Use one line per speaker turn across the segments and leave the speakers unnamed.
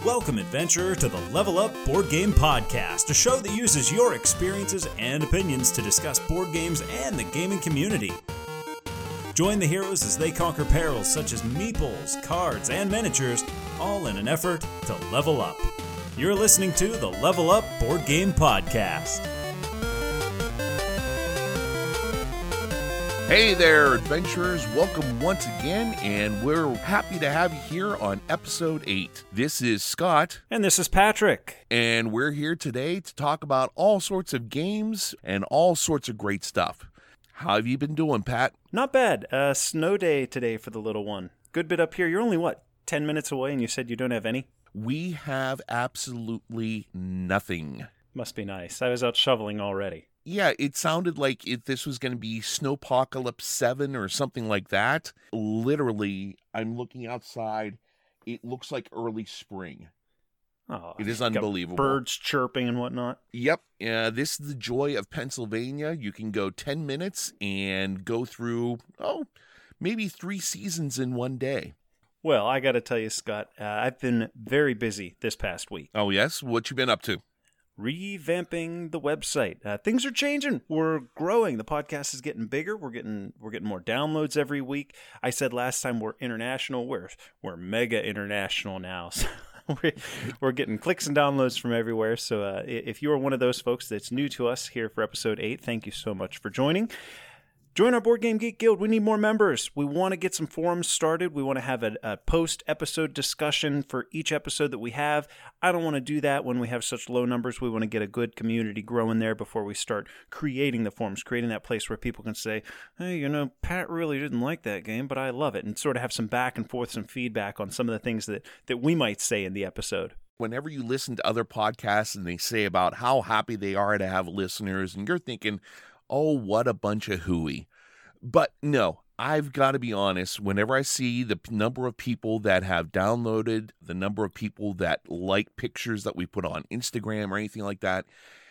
Welcome, adventurer, to the Level Up Board Game Podcast, a show that uses your experiences and opinions to discuss board games and the gaming community. Join the heroes as they conquer perils such as meeples, cards, and miniatures, all in an effort to level up. You're listening to the Level Up Board Game Podcast.
Hey there, adventurers. Welcome once again, and we're happy to have you here on episode 8. This is Scott.
And this is Patrick.
And we're here today to talk about all sorts of games and all sorts of great stuff. How have you been doing, Pat?
Not bad. Snow day today for the little one. Good bit up here. You're only, 10 minutes away, and you said you don't have any?
We have absolutely nothing.
Must be nice. I was out shoveling already.
Yeah, it sounded like if this was going to be Snowpocalypse 7 or something like that. Literally, I'm looking outside. It looks like early spring.
Oh,
it is unbelievable.
Birds chirping and whatnot.
Yep. This is the joy of Pennsylvania. You can go 10 minutes and go through, maybe 3 seasons in one day.
Well, I got to tell you, Scott, I've been very busy this past week.
Oh, yes? What you been up to?
Revamping the website. Things are changing. We're growing. The podcast is getting bigger. We're getting more downloads every week. I said last time we're international. We're mega international now. So we're getting clicks and downloads from everywhere. So if you're one of those folks that's new to us here for episode 8, thank you so much for joining. Join our Board Game Geek Guild. We need more members. We want to get some forums started. We want to have a post-episode discussion for each episode that we have. I don't want to do that when we have such low numbers. We want to get a good community growing there before we start creating the forums, creating that place where people can say, hey, Pat really didn't like that game, but I love it, and sort of have some back and forth, some feedback on some of the things that we might say in the episode.
Whenever you listen to other podcasts and they say about how happy they are to have listeners, and you're thinking, oh, what a bunch of hooey. But no, I've got to be honest, whenever I see the number of people that have downloaded, the number of people that like pictures that we put on Instagram or anything like that,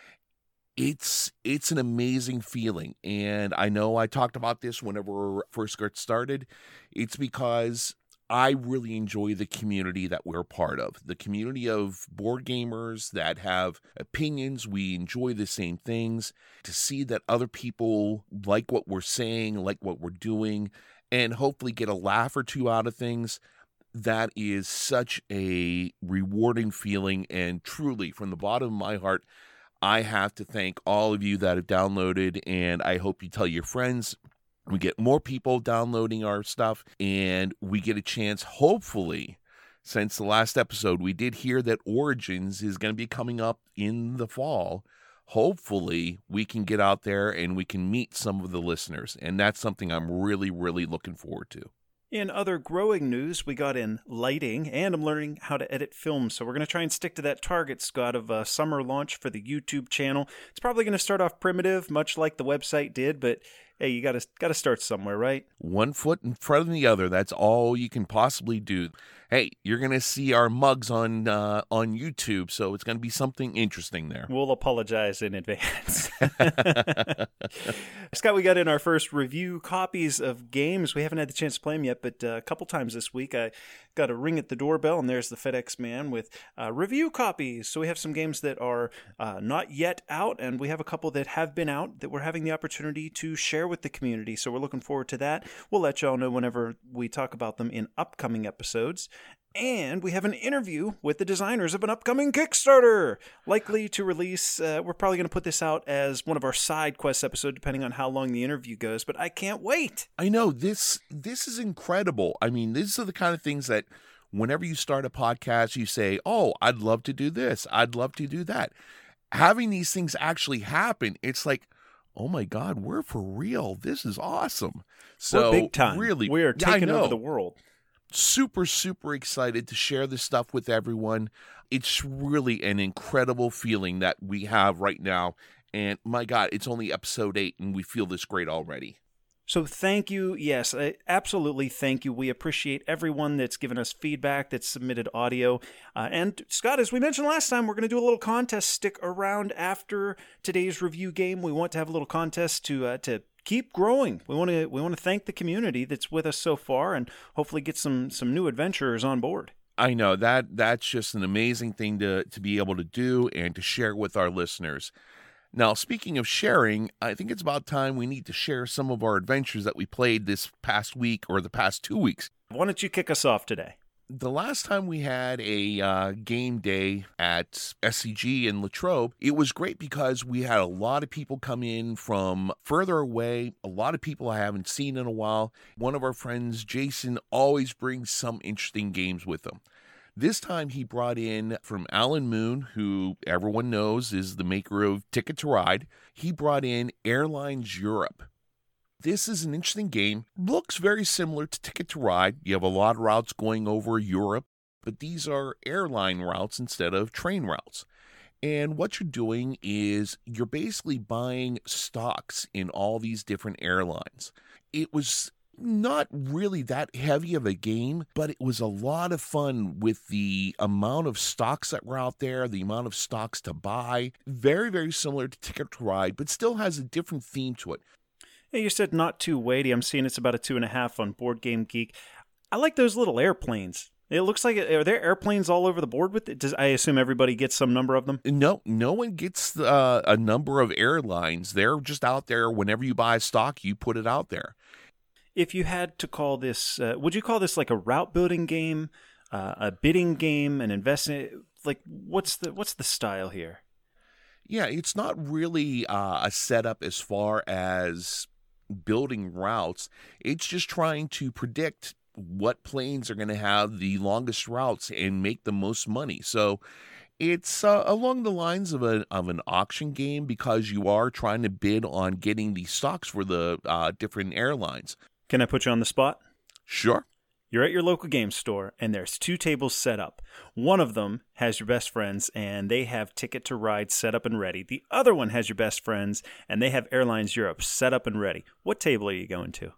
it's an amazing feeling. And I know I talked about this whenever we first got started. It's because I really enjoy the community that we're part of, the community of board gamers that have opinions. We enjoy the same things. To see that other people like what we're saying, like what we're doing, and hopefully get a laugh or two out of things, that is such a rewarding feeling. And truly, from the bottom of my heart, I have to thank all of you that have downloaded, and I hope you tell your friends. We get more people downloading our stuff, and we get a chance, hopefully, since the last episode, we did hear that Origins is going to be coming up in the fall. Hopefully, we can get out there and we can meet some of the listeners, and that's something I'm really, really looking forward to.
In other growing news, we got in lighting, and I'm learning how to edit films. So we're going to try and stick to that target, Scott, of a summer launch for the YouTube channel. It's probably going to start off primitive, much like the website did, but hey, you got to start somewhere, right?
One foot in front of the other. That's all you can possibly do. Hey, you're going to see our mugs on YouTube, so it's going to be something interesting there.
We'll apologize in advance. Scott, we got in our first review copies of games. We haven't had the chance to play them yet, but a couple times this week I got a ring at the doorbell, and there's the FedEx man with review copies. So we have some games that are not yet out, and we have a couple that have been out that we're having the opportunity to share with the community. So we're looking forward to that. We'll let y'all know whenever we talk about them in upcoming episodes. And we have an interview with the designers of an upcoming Kickstarter, likely to release. We're probably going to put this out as one of our side quest episodes, depending on how long the interview goes, but I can't wait.
I know, this is incredible. I mean, these are the kind of things that whenever you start a podcast, you say, oh, I'd love to do this. I'd love to do that. Having these things actually happen, it's like, oh my God, we're for real. This is awesome. So
we're big time.
Really,
we are taking over the world.
Super, super excited to share this stuff with everyone. It's really an incredible feeling that we have right now. And my God, it's only episode 8 and we feel this great already.
So thank you. Yes, absolutely thank you. We appreciate everyone that's given us feedback, that's submitted audio. And Scott, as we mentioned last time, we're going to do a little contest. Stick around after today's review game. We want to have a little contest to keep growing. We want to thank the community that's with us so far and hopefully get some new adventurers on board.
I know that's just an amazing thing to be able to do and to share with our listeners. Now, speaking of sharing, I think it's about time we need to share some of our adventures that we played this past week or the past 2 weeks.
Why don't you kick us off today?
The last time we had a game day at SCG in Latrobe, it was great because we had a lot of people come in from further away, a lot of people I haven't seen in a while. One of our friends, Jason, always brings some interesting games with him. This time he brought in from Alan Moon, who everyone knows is the maker of Ticket to Ride. He brought in Airlines Europe. This is an interesting game. Looks very similar to Ticket to Ride. You have a lot of routes going over Europe, but these are airline routes instead of train routes. And what you're doing is you're basically buying stocks in all these different airlines. It was not really that heavy of a game, but it was a lot of fun with the amount of stocks that were out there, the amount of stocks to buy. Very, very similar to Ticket to Ride, but still has a different theme to it.
Hey, you said not too weighty. I'm seeing it's about a 2.5 on Board Game Geek. I like those little airplanes. It looks like, are there airplanes all over the board with it? I assume everybody gets some number of them?
No one gets a number of airlines. They're just out there. Whenever you buy a stock, you put it out there.
If you had to call this, would you call this like a route building game, a bidding game, an investment? Like, what's the style here?
Yeah, it's not really a setup as far as building routes. It's just trying to predict what planes are going to have the longest routes and make the most money. So it's along the lines of an auction game because you are trying to bid on getting the stocks for the different airlines.
Can I put you on the spot?
Sure.
You're at your local game store, and there's 2 tables set up. One of them has your best friends, and they have Ticket to Ride set up and ready. The other one has your best friends, and they have Airlines Europe set up and ready. What table are you going to?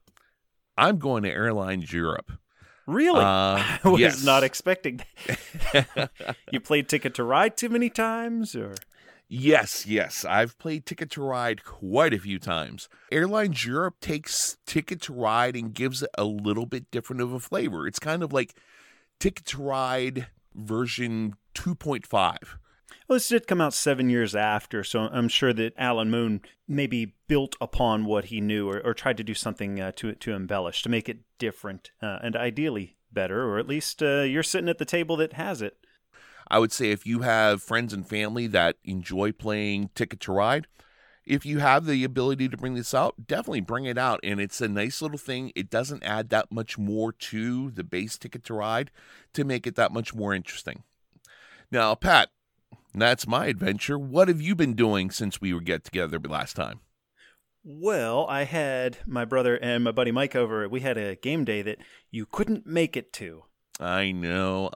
I'm going to Airlines Europe.
Really? I was
yes.
not expecting that. You played Ticket to Ride too many times, or?
Yes. I've played Ticket to Ride quite a few times. Airlines Europe takes Ticket to Ride and gives it a little bit different of a flavor. It's kind of like Ticket to Ride version 2.5.
Well, this did come out 7 years after, so I'm sure that Alan Moon maybe built upon what he knew or tried to do something to embellish, to make it different and ideally better, or at least you're sitting at the table that has it.
I would say if you have friends and family that enjoy playing Ticket to Ride, if you have the ability to bring this out, definitely bring it out. And it's a nice little thing. It doesn't add that much more to the base Ticket to Ride to make it that much more interesting. Now, Pat, that's my adventure. What have you been doing since we were get together last time?
Well, I had my brother and my buddy Mike over. We had a game day that you couldn't make it to.
I know.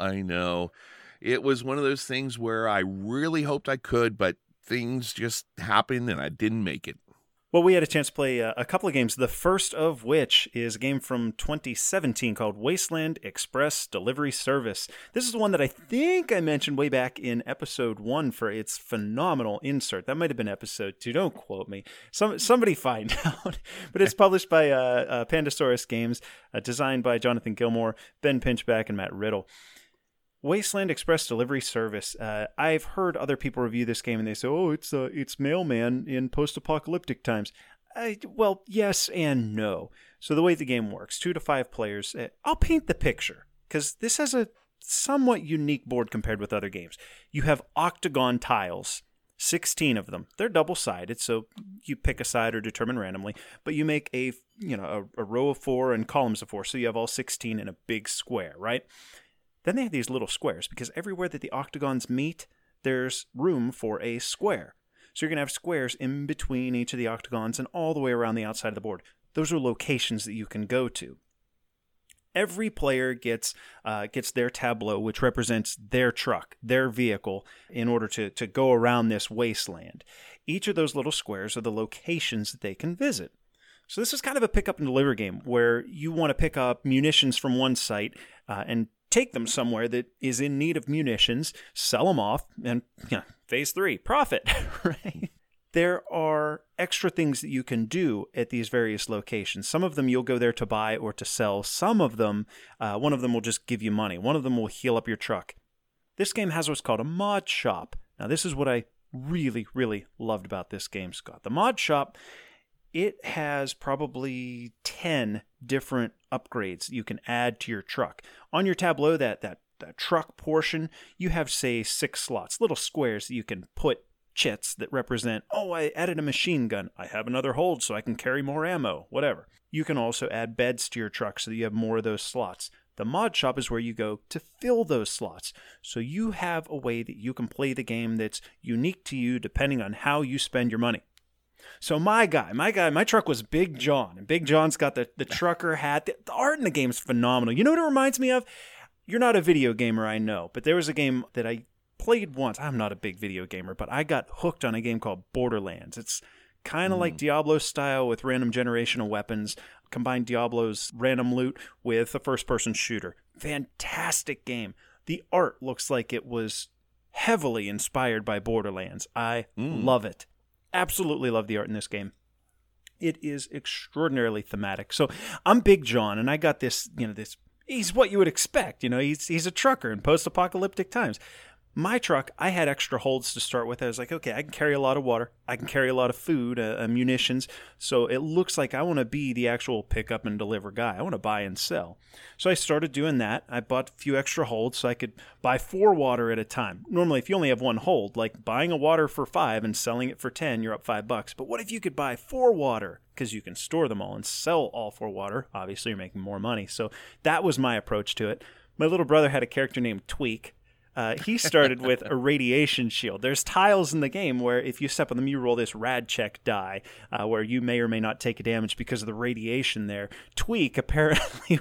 It was one of those things where I really hoped I could, but things just happened and I didn't make it.
Well, we had a chance to play a couple of games, the first of which is a game from 2017 called Wasteland Express Delivery Service. This is the one that I think I mentioned way back in episode 1 for its phenomenal insert. That might have been episode 2. Don't quote me. Somebody find out. But it's published by Pandasaurus Games, designed by Jonathan Gilmore, Ben Pinchback, and Matt Riddle. Wasteland Express Delivery Service. I've heard other people review this game and they say, "Oh, it's Mailman in post-apocalyptic times." Well, yes and no. So the way the game works, 2 to 5 players. I'll paint the picture because this has a somewhat unique board compared with other games. You have octagon tiles, 16 of them. They're double-sided, so you pick a side or determine randomly. But you make a row of 4 and columns of 4, so you have all 16 in a big square, right? Then they have these little squares, because everywhere that the octagons meet, there's room for a square. So you're going to have squares in between each of the octagons and all the way around the outside of the board. Those are locations that you can go to. Every player gets their tableau, which represents their truck, their vehicle, in order to go around this wasteland. Each of those little squares are the locations that they can visit. So this is kind of a pick up and deliver game, where you want to pick up munitions from one site and take them somewhere that is in need of munitions, sell them off, and phase 3, profit, right? there are extra things that you can do at these various locations. Some of them you'll go there to buy or to sell. Some of them, one of them will just give you money. One of them will heal up your truck. This game has what's called a mod shop. Now, this is what I really, really loved about this game, Scott. The mod shop, it has probably 10 different upgrades you can add to your truck. On your Tableau, that truck portion, you have, say, 6 slots, little squares that you can put chits that represent, oh, I added a machine gun. I have another hold so I can carry more ammo, whatever. You can also add beds to your truck so that you have more of those slots. The mod shop is where you go to fill those slots. So you have a way that you can play the game that's unique to you depending on how you spend your money. So my truck was Big John. And Big John's got the trucker hat. The art in the game is phenomenal. You know what it reminds me of? You're not a video gamer, I know, but there was a game that I played once. I'm not a big video gamer, but I got hooked on a game called Borderlands. It's kind of like Diablo style with random generational weapons. Combine Diablo's random loot with a first-person shooter. Fantastic game. The art looks like it was heavily inspired by Borderlands. I love it. Absolutely love the art in this game. It is extraordinarily thematic. So I'm Big John, and I got this, he's what you would expect. He's a trucker in post-apocalyptic times. My truck, I had extra holds to start with. I was like, okay, I can carry a lot of water. I can carry a lot of food, munitions. So it looks like I want to be the actual pick up and deliver guy. I want to buy and sell. So I started doing that. I bought a few extra holds so I could buy 4 water at a time. Normally, if you only have 1 hold, like buying a water for 5 and selling it for 10, you're up $5. But what if you could buy 4 water? Because you can store them all and sell all 4 water. Obviously, you're making more money. So that was my approach to it. My little brother had a character named Tweak. He started with a radiation shield. There's tiles in the game where if you step on them, you roll this rad check die where you may or may not take a damage because of the radiation there. Tweak apparently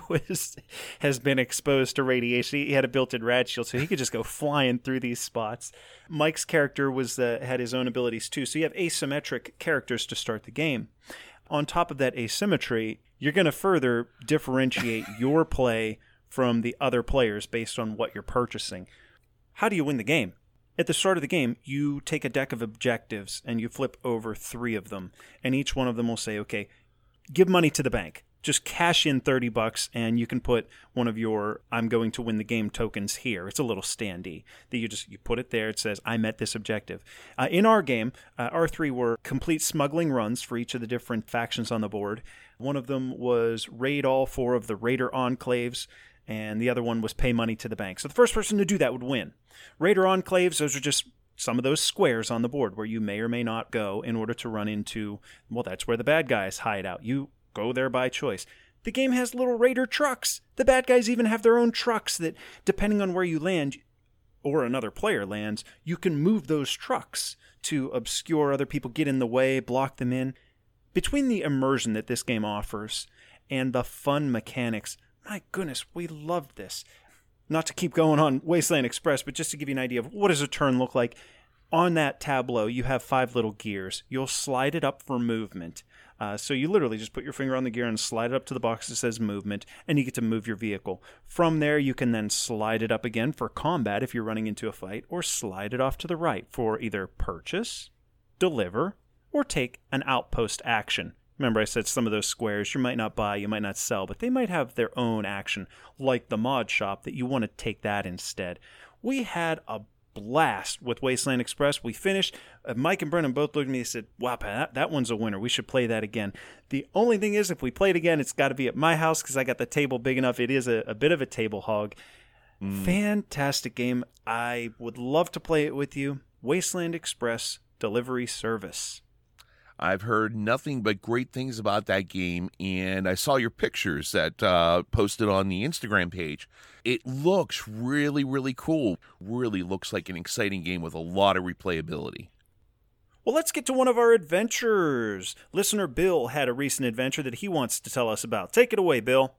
has been exposed to radiation. He had a built-in rad shield, so he could just go flying through these spots. Mike's character had his own abilities too, so you have asymmetric characters to start the game. On top of that asymmetry, you're going to further differentiate your play from the other players based on what you're purchasing. How do you win the game? At the start of the game, you take a deck of objectives and you flip over 3 of them. And each one of them will say, okay, give money to the bank. Just cash in $30 and you can put one of your I'm going to win the game tokens here. It's a little standee that you put it there. It says, I met this objective. In our game, our 3 were complete smuggling runs for each of the different factions on the board. One of them was raid all 4 of the Raider enclaves, and the other one was pay money to the bank. So the first person to do that would win. Raider enclaves, those are just some of those squares on the board where you may or may not go in order to run into, well, that's where the bad guys hide out. You go there by choice. The game has little Raider trucks. The bad guys even have their own trucks that, depending on where you land, or another player lands, you can move those trucks to obscure other people, get in the way, block them in. Between the immersion that this game offers and the fun mechanics, my goodness, we loved this. Not to keep going on Wasteland Express, but just to give you an idea of what does a turn look like. On that tableau, you have 5 little gears. You'll slide it up for movement. So you literally just put your finger on the gear and slide it up to the box that says movement, and you get to move your vehicle. From there, you can then slide it up again for combat if you're running into a fight, or slide it off to the right for either purchase, deliver, or take an outpost action. Remember, I said some of those squares you might not buy, you might not sell, but they might have their own action, like the mod shop, that you want to take that instead. We had a blast with Wasteland Express. We finished. Mike and Brennan both looked at me and said, wow, that one's a winner. We should play that again. The only thing is, if we play it again, it's got to be at my house because I got the table big enough. It is a bit of a table hog. Fantastic game. I would love to play it with you. Wasteland Express Delivery Service.
I've heard nothing but great things about that game, and I saw your pictures that posted on the Instagram page. It looks really, really cool. Really looks like an exciting game with a lot of replayability.
Well, let's get to one of our adventures. Listener Bill had a recent adventure that he wants to tell us about. Take it away, Bill.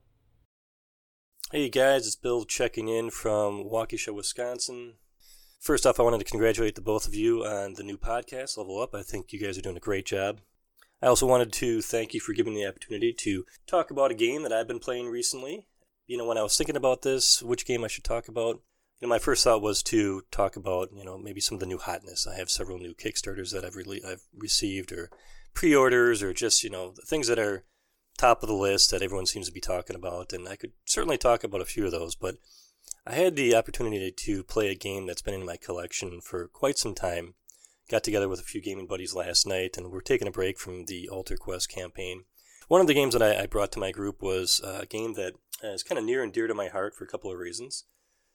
Hey guys, it's Bill checking in from Waukesha, Wisconsin. First off, I wanted to congratulate the both of you on the new podcast, Level Up. I think you guys are doing a great job. I also wanted to thank you for giving me the opportunity to talk about a game that I've been playing recently. When I was thinking about this, which game I should talk about, my first thought was to talk about, maybe some of the new hotness. I have several new Kickstarters that I've received, or pre-orders, or just, things that are top of the list that everyone seems to be talking about. And I could certainly talk about a few of those, but I had the opportunity to play a game that's been in my collection for quite some time. Got together with a few gaming buddies last night, and we're taking a break from the Altar Quest campaign. One of the games that I brought to my group was a game that is kind of near and dear to my heart for a couple of reasons.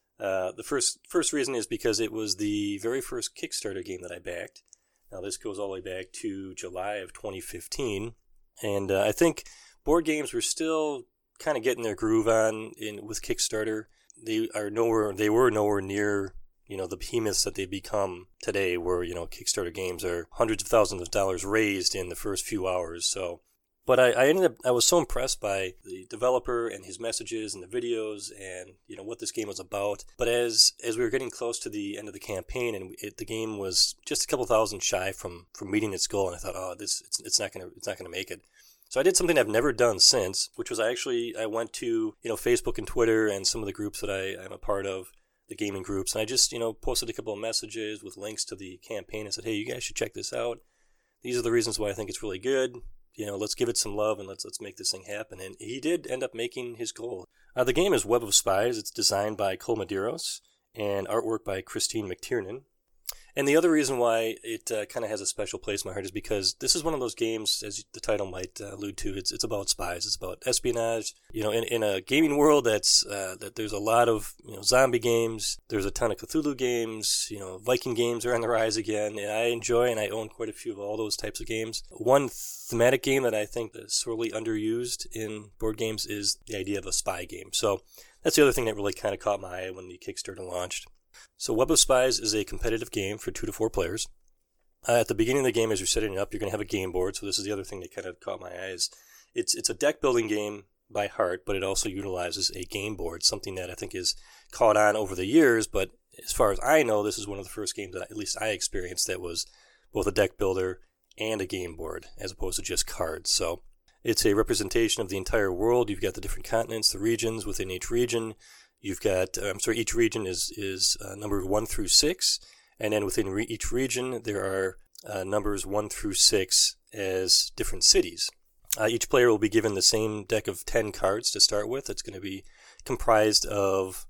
The first reason is because it was the very first Kickstarter game that I backed. Now, this goes all the way back to July of 2015, and I think board games were still kind of getting their groove on with Kickstarter. They were nowhere near, the behemoths that they've become today, where, Kickstarter games are hundreds of thousands of dollars raised in the first few hours. So, but I was so impressed by the developer and his messages and the videos and, what this game was about. But as we were getting close to the end of the campaign, and the game was just a couple thousand shy from meeting its goal, and I thought, it's not gonna make it. So I did something I've never done since, which was I went to, Facebook and Twitter and some of the groups that I'm a part of, the gaming groups, and I just, posted a couple of messages with links to the campaign and said, hey, you guys should check this out. These are the reasons why I think it's really good. Let's give it some love and let's make this thing happen. And he did end up making his goal. The game is Web of Spies. It's designed by Cole Medeiros and artwork by Christine McTiernan. And the other reason why it kind of has a special place in my heart is because this is one of those games, as the title might allude to, it's about spies. It's about espionage. In a gaming world that there's a lot of zombie games. There's a ton of Cthulhu games. Viking games are on the rise again, and I enjoy and I own quite a few of all those types of games. One thematic game that I think is sorely underused in board games is the idea of a spy game. So that's the other thing that really kind of caught my eye when the Kickstarter launched. So Web of Spies is a competitive game for 2 to 4 players. At the beginning of the game, as you're setting it up, you're going to have a game board. So this is the other thing that kind of caught my eyes. It's a deck building game by heart, but it also utilizes a game board, something that I think is caught on over the years. But as far as I know, this is one of the first games that at least I experienced that was both a deck builder and a game board, as opposed to just cards. So it's a representation of the entire world. You've got the different continents, the regions within each region. You've got, each region is numbered 1 through 6, and then within each region there are numbers 1 through 6 as different cities. Each player will be given the same deck of 10 cards to start with. It's going to be comprised of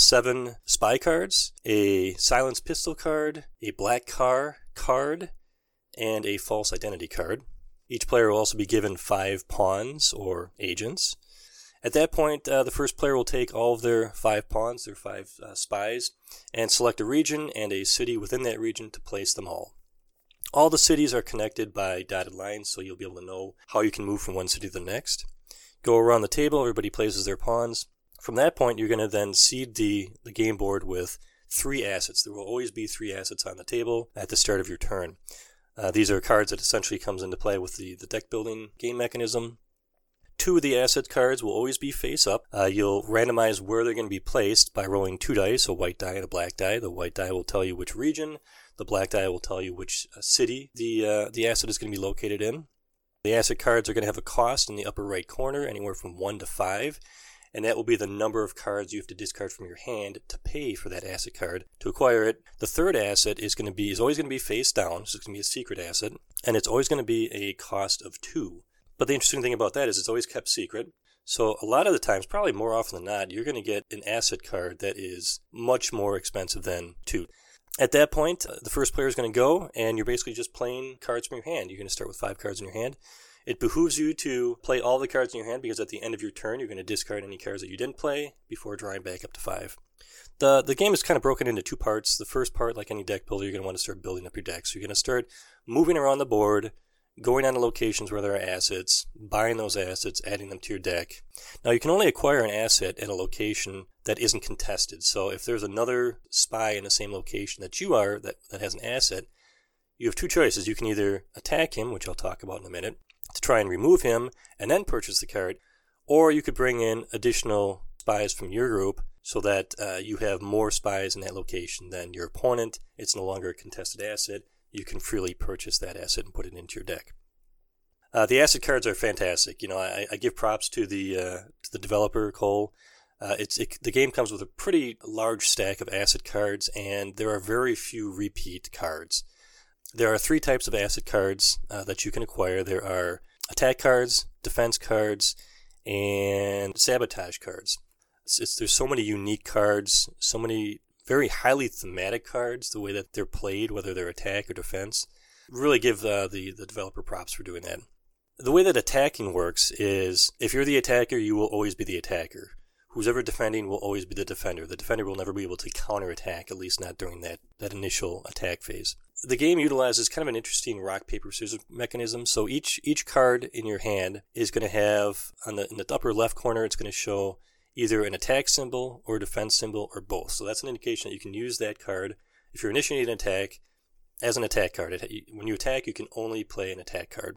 7 spy cards, a silenced pistol card, a black car card, and a false identity card. Each player will also be given 5 pawns or agents. At that point, the first player will take all of their 5 pawns, their 5 spies, and select a region and a city within that region to place them all. All the cities are connected by dotted lines, so you'll be able to know how you can move from one city to the next. Go around the table, everybody places their pawns. From that point, you're going to then seed the game board with 3 assets. There will always be 3 assets on the table at the start of your turn. These are cards that essentially comes into play with the deck building game mechanism. 2 of the asset cards will always be face up. You'll randomize where they're going to be placed by rolling 2 dice, a white die and a black die. The white die will tell you which region. The black die will tell you which city the asset is going to be located in. The asset cards are going to have a cost in the upper right corner, anywhere from 1 to 5. And that will be the number of cards you have to discard from your hand to pay for that asset card to acquire it. The third asset is always going to be face down, so it's going to be a secret asset, and it's always going to be a cost of 2. But the interesting thing about that is it's always kept secret. So a lot of the times, probably more often than not, you're going to get an asset card that is much more expensive than 2. At that point, the first player is going to go, and you're basically just playing cards from your hand. You're going to start with 5 cards in your hand. It behooves you to play all the cards in your hand because at the end of your turn, you're going to discard any cards that you didn't play before drawing back up to 5. The game is kind of broken into 2 parts. The first part, like any deck builder, you're going to want to start building up your deck. So you're going to start moving around the board, going on to locations where there are assets, buying those assets, adding them to your deck. Now, you can only acquire an asset at a location that isn't contested. So if there's another spy in the same location that you are that has an asset, you have 2 choices. You can either attack him, which I'll talk about in a minute, to try and remove him and then purchase the card, or you could bring in additional spies from your group so that you have more spies in that location than your opponent. It's no longer a contested asset. You can freely purchase that asset and put it into your deck. The asset cards are fantastic. I give props to the developer, Cole. The game comes with a pretty large stack of asset cards, and there are very few repeat cards. There are 3 types of asset cards that you can acquire. There are attack cards, defense cards, and sabotage cards. There's so many unique cards, so many very highly thematic cards, the way that they're played, whether they're attack or defense. Really give the developer props for doing that. The way that attacking works is, if you're the attacker, you will always be the attacker. Who's ever defending will always be the defender. The defender will never be able to counterattack, at least not during that initial attack phase. The game utilizes kind of an interesting rock, paper, scissors mechanism. So each card in your hand is going to have, in the upper left corner, it's going to show either an attack symbol or a defense symbol or both. So that's an indication that you can use that card if you're initiating an attack as an attack card. When you attack, you can only play an attack card.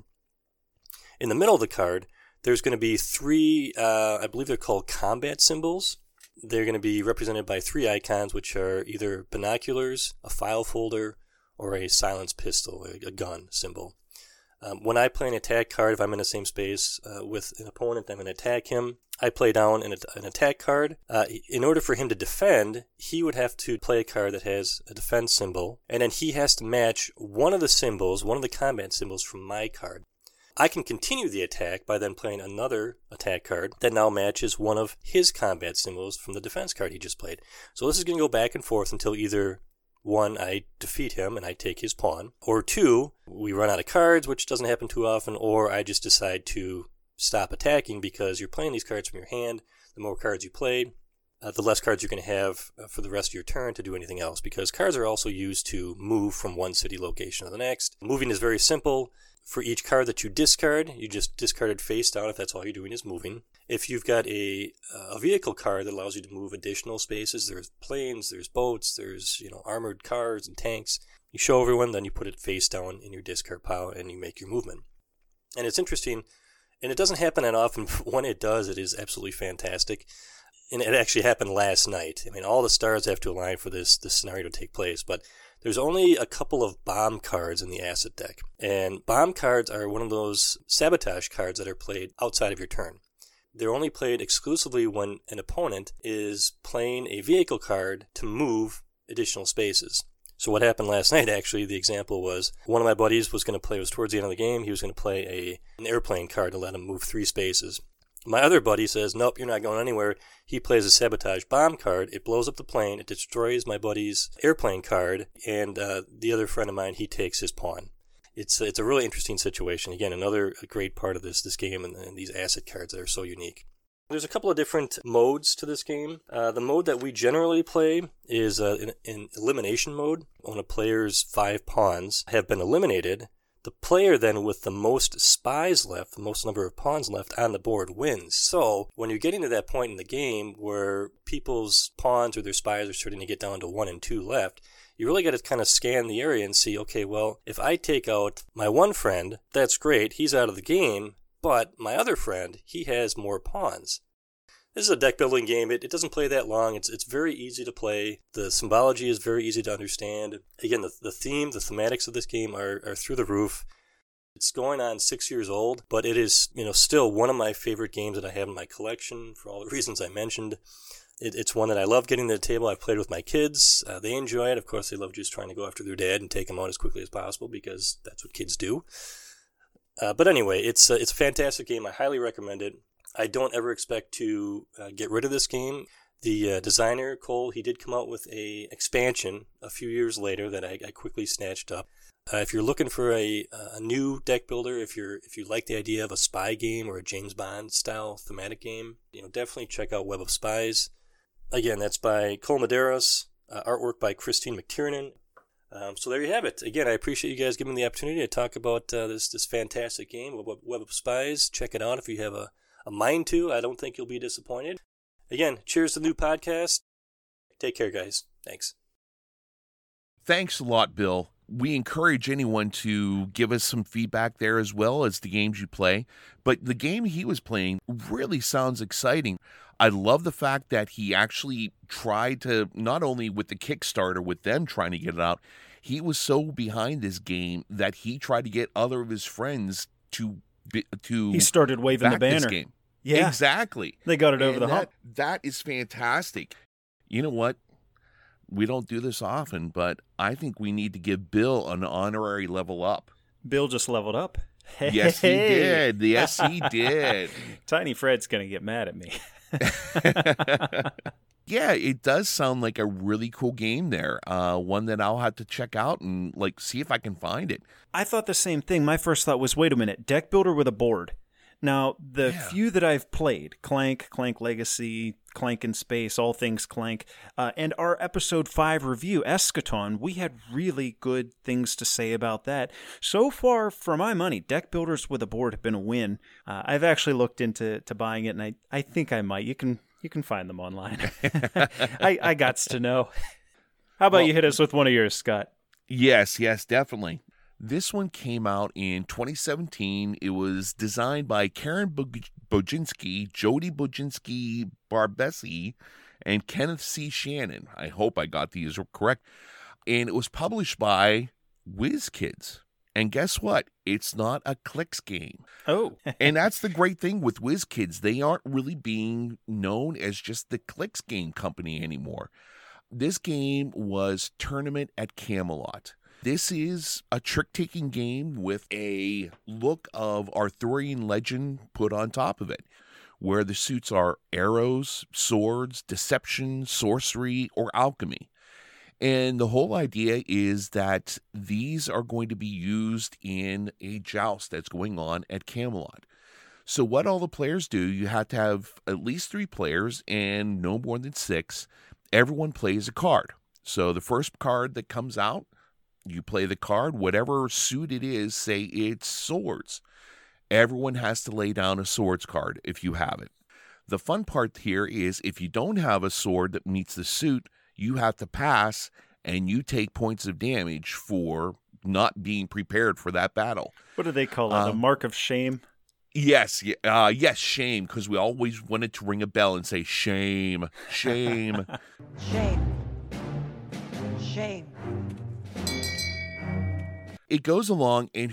In the middle of the card, there's going to be 3, I believe they're called combat symbols. They're going to be represented by 3 icons, which are either binoculars, a file folder, or a silenced pistol, a gun symbol. When I play an attack card, if I'm in the same space with an opponent, I'm going to attack him. I play down an attack card. In order for him to defend, he would have to play a card that has a defense symbol, and then he has to match one of the symbols, one of the combat symbols from my card. I can continue the attack by then playing another attack card that now matches one of his combat symbols from the defense card he just played. So this is going to go back and forth until either 1, I defeat him and I take his pawn, or 2, we run out of cards, which doesn't happen too often, or I just decide to stop attacking because you're playing these cards from your hand. The more cards you play, the less cards you're going to have for the rest of your turn to do anything else, because cards are also used to move from one city location to the next. Moving is very simple. For each card that you discard, you just discard it face down if that's all you're doing is moving. If you've got a vehicle card that allows you to move additional spaces, there's planes, there's boats, there's armored cars and tanks. You show everyone, then you put it face down in your discard pile and you make your movement. And it's interesting, and it doesn't happen that often, but when it does, it is absolutely fantastic. And it actually happened last night. I mean, all the stars have to align for this scenario to take place, but there's only a couple of bomb cards in the asset deck. And bomb cards are one of those sabotage cards that are played outside of your turn. They're only played exclusively when an opponent is playing a vehicle card to move additional spaces. So what happened last night, actually, the example was one of my buddies was towards the end of the game, he was going to play an airplane card to let him move 3 spaces. My other buddy says, nope, you're not going anywhere. He plays a sabotage bomb card. It blows up the plane. It destroys my buddy's airplane card. And the other friend of mine, he takes his pawn. It's a really interesting situation. Again, another great part of this game and these asset cards that are so unique. There's a couple of different modes to this game. The mode that we generally play is an elimination mode. When a player's 5 pawns have been eliminated, the player then with the most spies left, the most number of pawns left on the board wins. So when you're getting to that point in the game where people's pawns or their spies are starting to get down to 1 and 2 left, you really got to kind of scan the area and see, okay, well, if I take out my one friend, that's great, he's out of the game, but my other friend, he has more pawns. This is a deck building game. It doesn't play that long. It's very easy to play. The symbology is very easy to understand. Again, the thematics of this game are through the roof. It's going on 6 years old, but it is still one of my favorite games that I have in my collection for all the reasons I mentioned. It's one that I love getting to the table. I've played with my kids. They enjoy it. Of course, they love just trying to go after their dad and take him out as quickly as possible because that's what kids do. But anyway, it's a fantastic game. I highly recommend it. I don't ever expect to get rid of this game. The designer, Cole, he did come out with a expansion a few years later that I quickly snatched up. If you're looking for a new deck builder, if you like the idea of a spy game or a James Bond style thematic game, definitely check out Web of Spies. Again, that's by Cole Medeiros, artwork by Christine McTiernan. So there you have it. Again, I appreciate you guys giving me the opportunity to talk about this fantastic game, Web of Spies. Check it out if you have a mind to. I don't think you'll be disappointed. Again, cheers to the new podcast. Take care, guys. Thanks.
Thanks a lot, Bill. We encourage anyone to give us some feedback there as well as the games you play. But the game he was playing really sounds exciting. I love the fact that he actually tried to, not only with the Kickstarter, with them trying to get it out, he was so behind this game that he tried to get other of his friends to
he started waving the banner.
Game.
Yeah,
exactly.
they got it over the hump.
That is fantastic. You know what? We don't do this often, but I think we need to give Bill an honorary level up.
Bill just leveled up.
Yes, he did. Yes, he did.
Tiny Fred's going to get mad at me.
Yeah, it does sound like a really cool game there. One that I'll have to check out and see if I can find it.
I thought the same thing. My first thought was, wait a minute, deck builder with a board. Now, the few that I've played, Clank, Clank Legacy, Clank in Space, all things Clank, and our episode 5 review, Eschaton, we had really good things to say about that. So far, for my money, deck builders with a board have been a win. I've actually looked into buying it, and I think I might. You can find them online. I gots to know. How about you hit us with one of yours, Scott?
Yes, definitely. This one came out in 2017. It was designed by Karen Boginski, Jody Boginski Barbesi, and Kenneth C. Shannon. I hope I got these correct. And it was published by WizKids. And guess what? It's not a clicks game.
Oh.
And that's the great thing with WizKids. They aren't really being known as just the clicks game company anymore. This game was Tournament at Camelot. This is a trick-taking game with a look of Arthurian legend put on top of it, where the suits are arrows, swords, deception, sorcery, or alchemy. And the whole idea is that these are going to be used in a joust that's going on at Camelot. So what all the players do, you have to have at least 3 players and no more than 6. Everyone plays a card. So the first card that comes out, you play the card, whatever suit it is, say it's swords. Everyone has to lay down a swords card if you have it. The fun part here is if you don't have a sword that meets the suit, you have to pass and you take points of damage for not being prepared for that battle.
What do they call it? A mark of shame?
Yes, shame, because we always wanted to ring a bell and say shame, shame.
Shame. Shame.
It goes along, and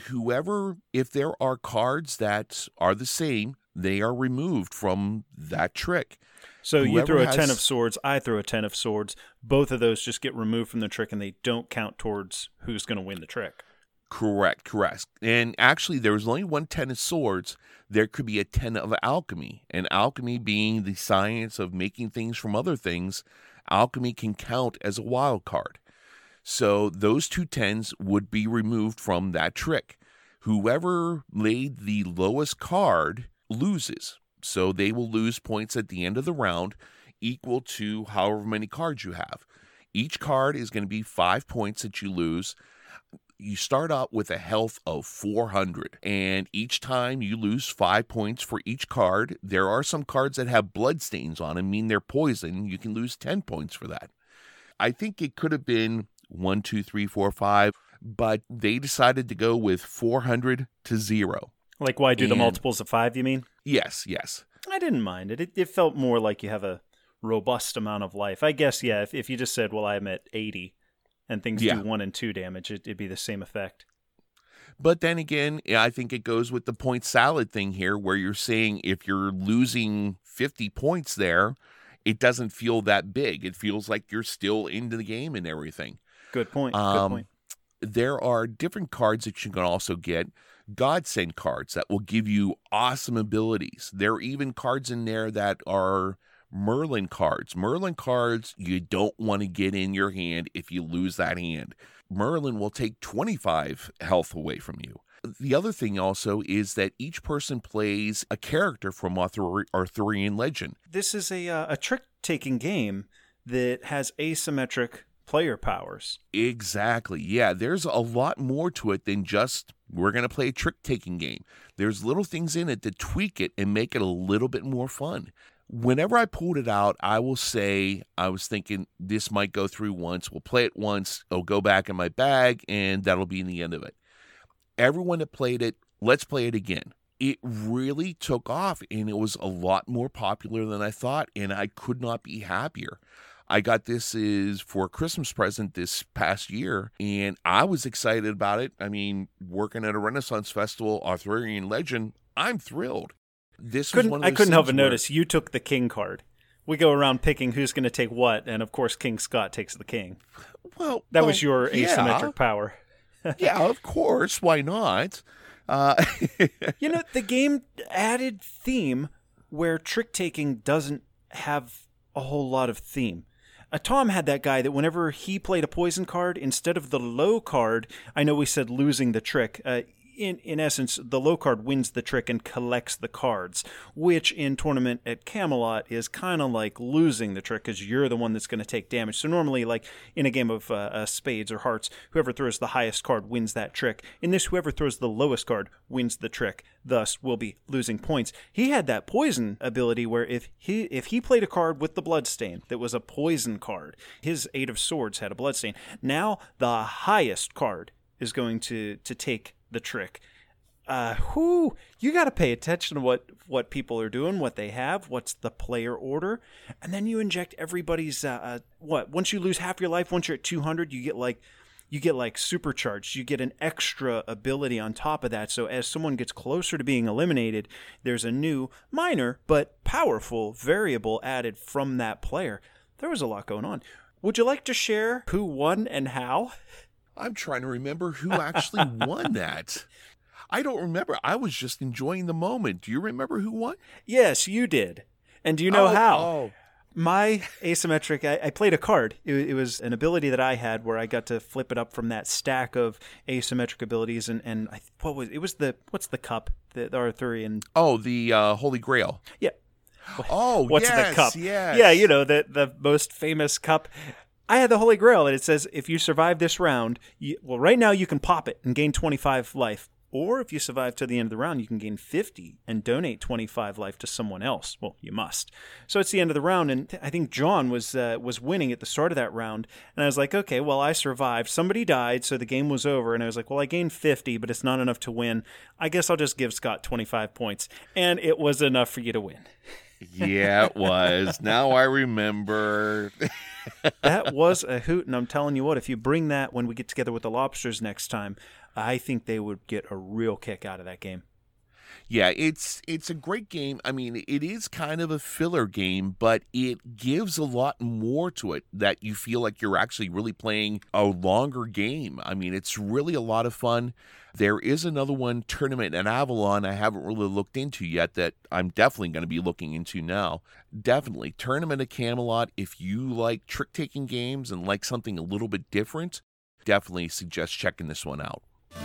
if there are cards that are the same, they are removed from that trick.
So you throw a 10 of swords, I throw a 10 of swords. Both of those just get removed from the trick, and they don't count towards who's going to win the trick.
Correct. And actually, there was only one 10 of swords. There could be a 10 of alchemy. And alchemy being the science of making things from other things, alchemy can count as a wild card. So those 2 10s would be removed from that trick. Whoever laid the lowest card loses. So they will lose points at the end of the round equal to however many cards you have. Each card is going to be 5 points that you lose. You start out with a health of 400, and each time you lose 5 points for each card. There are some cards that have bloodstains on them, mean they're poison. You can lose 10 points for that. I think it could have been 1, 2, 3, 4, 5, but they decided to go with 400 to 0.
Like, why do the multiples of 5, you mean?
Yes.
I didn't mind it. It felt more like you have a robust amount of life. I guess, yeah, if you just said, well, I'm at 80, and things do 1 and 2 damage, it'd be the same effect.
But then again, I think it goes with the point salad thing here, where you're saying if you're losing 50 points there, it doesn't feel that big. It feels like you're still into the game and everything.
Good point.
There are different cards that you can also get. Godsend cards that will give you awesome abilities. There are even cards in there that are Merlin cards. Merlin cards you don't want to get in your hand if you lose that hand. Merlin will take 25 health away from you. The other thing also is that each person plays a character from Arthurian legend.
This is a trick-taking game that has asymmetric player powers.
Exactly. Yeah, there's a lot more to it than just we're going to play a trick-taking game. There's little things in it that tweak it and make it a little bit more fun. Whenever I pulled it out, I will say I was thinking this might go through once. We'll play it once. It'll go back in my bag, and that'll be the end of it. Everyone that played it, let's play it again. It really took off, and it was a lot more popular than I thought, and I could not be happier. I got this for a Christmas present this past year, and I was excited about it. I mean, working at a Renaissance Festival, Arthurian legend, I'm thrilled. This was one of
I
those
couldn't help
things
but
where-
notice you took the king card. We go around picking who's going to take what, and of course King Scott takes the king.
Well,
That was your
yeah.
asymmetric power.
Yeah, of course. Why not?
You know, the game added theme where trick-taking doesn't have a whole lot of theme. Tom had that guy that whenever he played a poison card, instead of the low card, I know we said losing the trick, in essence, the low card wins the trick and collects the cards, which in Tournament at Camelot is kind of like losing the trick because you're the one that's going to take damage. So normally, like in a game of spades or hearts, whoever throws the highest card wins that trick. In this, whoever throws the lowest card wins the trick, thus will be losing points. He had that poison ability where if he played a card with the bloodstain that was a poison card, his Eight of Swords had a bloodstain. Now the highest card is going to take the trick. You got to pay attention to what people are doing, what they have, what's the player order, and then you inject everybody's once you lose half your life, once you're at 200, you get like supercharged. You get an extra ability on top of that. So as someone gets closer to being eliminated, there's a new minor but powerful variable added from that player. There was a lot going on. Would you like to share who won and how?
I'm trying to remember who actually won that. I don't remember. I was just enjoying the moment. Do you remember who won?
Yes, you did. And do you know how?
Oh.
My asymmetric, I played a card. It was an ability that I had where I got to flip it up from that stack of asymmetric abilities. And what's the cup, the Arthurian?
Oh, the Holy Grail.
Yeah.
Oh,
What's
yes,
the cup?
yes.
Yeah, you know, the most famous cup. I had the Holy Grail, and it says if you survive this round, right now you can pop it and gain 25 life. Or if you survive to the end of the round, you can gain 50 and donate 25 life to someone else. Well, you must. So it's the end of the round, and I think John was winning at the start of that round. And I was like, okay, well, I survived. Somebody died, so the game was over. And I was like, well, I gained 50, but it's not enough to win. I guess I'll just give Scott 25 points. And it was enough for you to win.
Yeah, it was. Now I remember.
That was a hoot, and I'm telling you what, if you bring that when we get together with the Lobsters next time, I think they would get a real kick out of that game.
Yeah, it's a great game. I mean, it is kind of a filler game, but it gives a lot more to it that you feel like you're actually really playing a longer game. I mean, it's really a lot of fun. There is another one, Tournament at Avalon, I haven't really looked into yet that I'm definitely going to be looking into now. Definitely, Tournament at Camelot, if you like trick-taking games and like something a little bit different, definitely suggest checking this one out.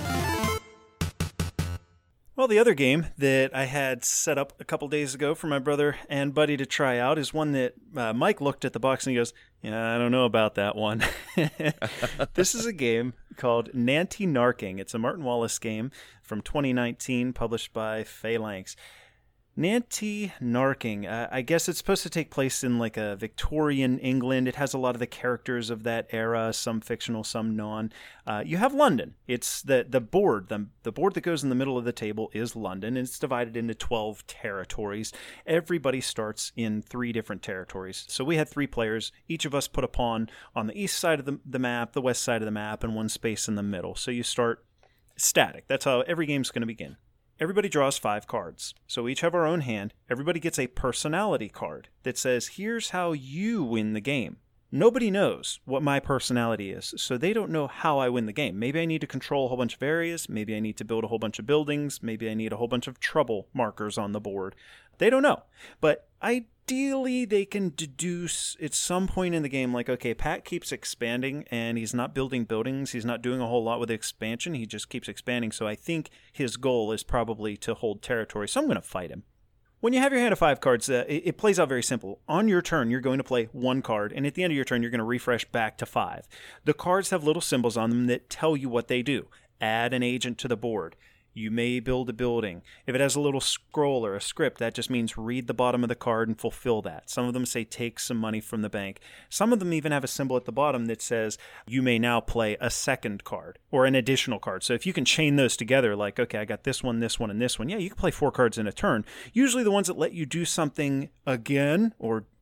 Well, the other game that I had set up a couple days ago for my brother and buddy to try out is one that Mike looked at the box and he goes, yeah, I don't know about that one. This is a game called Nanty Narking. It's a Martin Wallace game from 2019 published by Phalanx. Nanty Narking. I guess it's supposed to take place in like a Victorian England. It has a lot of the characters of that era, some fictional, some non. You have London. It's the board. The board that goes in the middle of the table is London, and it's divided into 12 territories. Everybody starts in 3 different territories. So we had 3 players. Each of us put a pawn on the east side of the map, the west side of the map, and 1 space in the middle. So you start static. That's how every game's going to begin. Everybody draws 5 cards. So we each have our own hand. Everybody gets a personality card that says, here's how you win the game. Nobody knows what my personality is, so they don't know how I win the game. Maybe I need to control a whole bunch of areas. Maybe I need to build a whole bunch of buildings. Maybe I need a whole bunch of trouble markers on the board. They don't know. But ideally, they can deduce at some point in the game, like, okay, Pat keeps expanding, and he's not building buildings. He's not doing a whole lot with expansion. He just keeps expanding. So I think his goal is probably to hold territory. So I'm going to fight him. When you have your hand of 5 cards, it plays out very simple. On your turn, you're going to play 1 card, and at the end of your turn, you're going to refresh back to 5. The cards have little symbols on them that tell you what they do. Add an agent to the board. You may build a building. If it has a little scroll or a script, that just means read the bottom of the card and fulfill that. Some of them say take some money from the bank. Some of them even have a symbol at the bottom that says you may now play a second card or an additional card. So if you can chain those together, like, okay, I got this one, and this one. Yeah, you can play 4 cards in a turn. Usually the ones that let you do something again or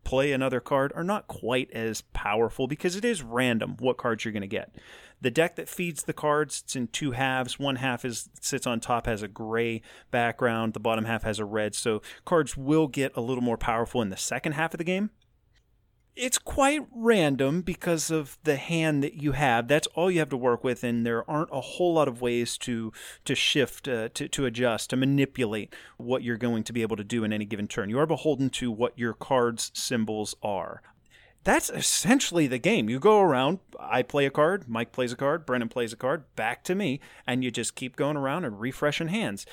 play another card are not quite as powerful because it is random what cards you're going to get. The deck that feeds the cards, it's in two halves. One half sits on top, has a gray background. The bottom half has a red. So cards will get a little more powerful in the second half of the game. It's quite random because of the hand that you have. That's all you have to work with, and there aren't a whole lot of ways to shift, to adjust, to manipulate what you're going to be able to do in any given turn. You are beholden to what your card's symbols are. That's essentially the game. You go around, I play a card, Mike plays a card, Brennan plays a card, back to me, and you just keep going around and refreshing hands.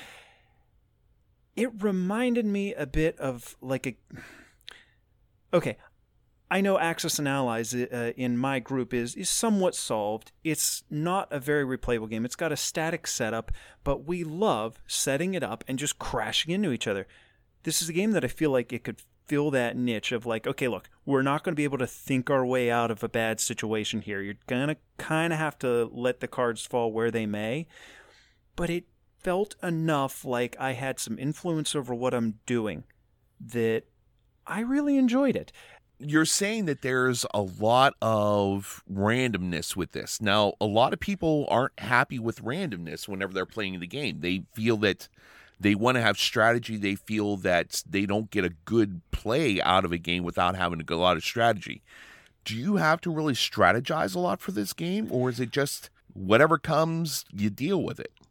It reminded me a bit of like a... Okay, I know Axis and Allies in my group is somewhat solved. It's not a very replayable game. It's got a static setup, but we love setting it up and just crashing into each other. This is a game that I feel like it could fill that niche of like, okay, look, we're not going to be able to think our way out of a bad situation here. You're going to kind of have to let the cards fall where they may. But it felt enough like I had some influence over what I'm doing that I really enjoyed it.
You're saying that there's a lot of randomness with this. Now, a lot of people aren't happy with randomness whenever they're playing the game. They feel that they want to have strategy. They feel that they don't get a good play out of a game without having a lot of strategy. Do you have to really strategize a lot for this game, or is it just whatever comes, you deal with it?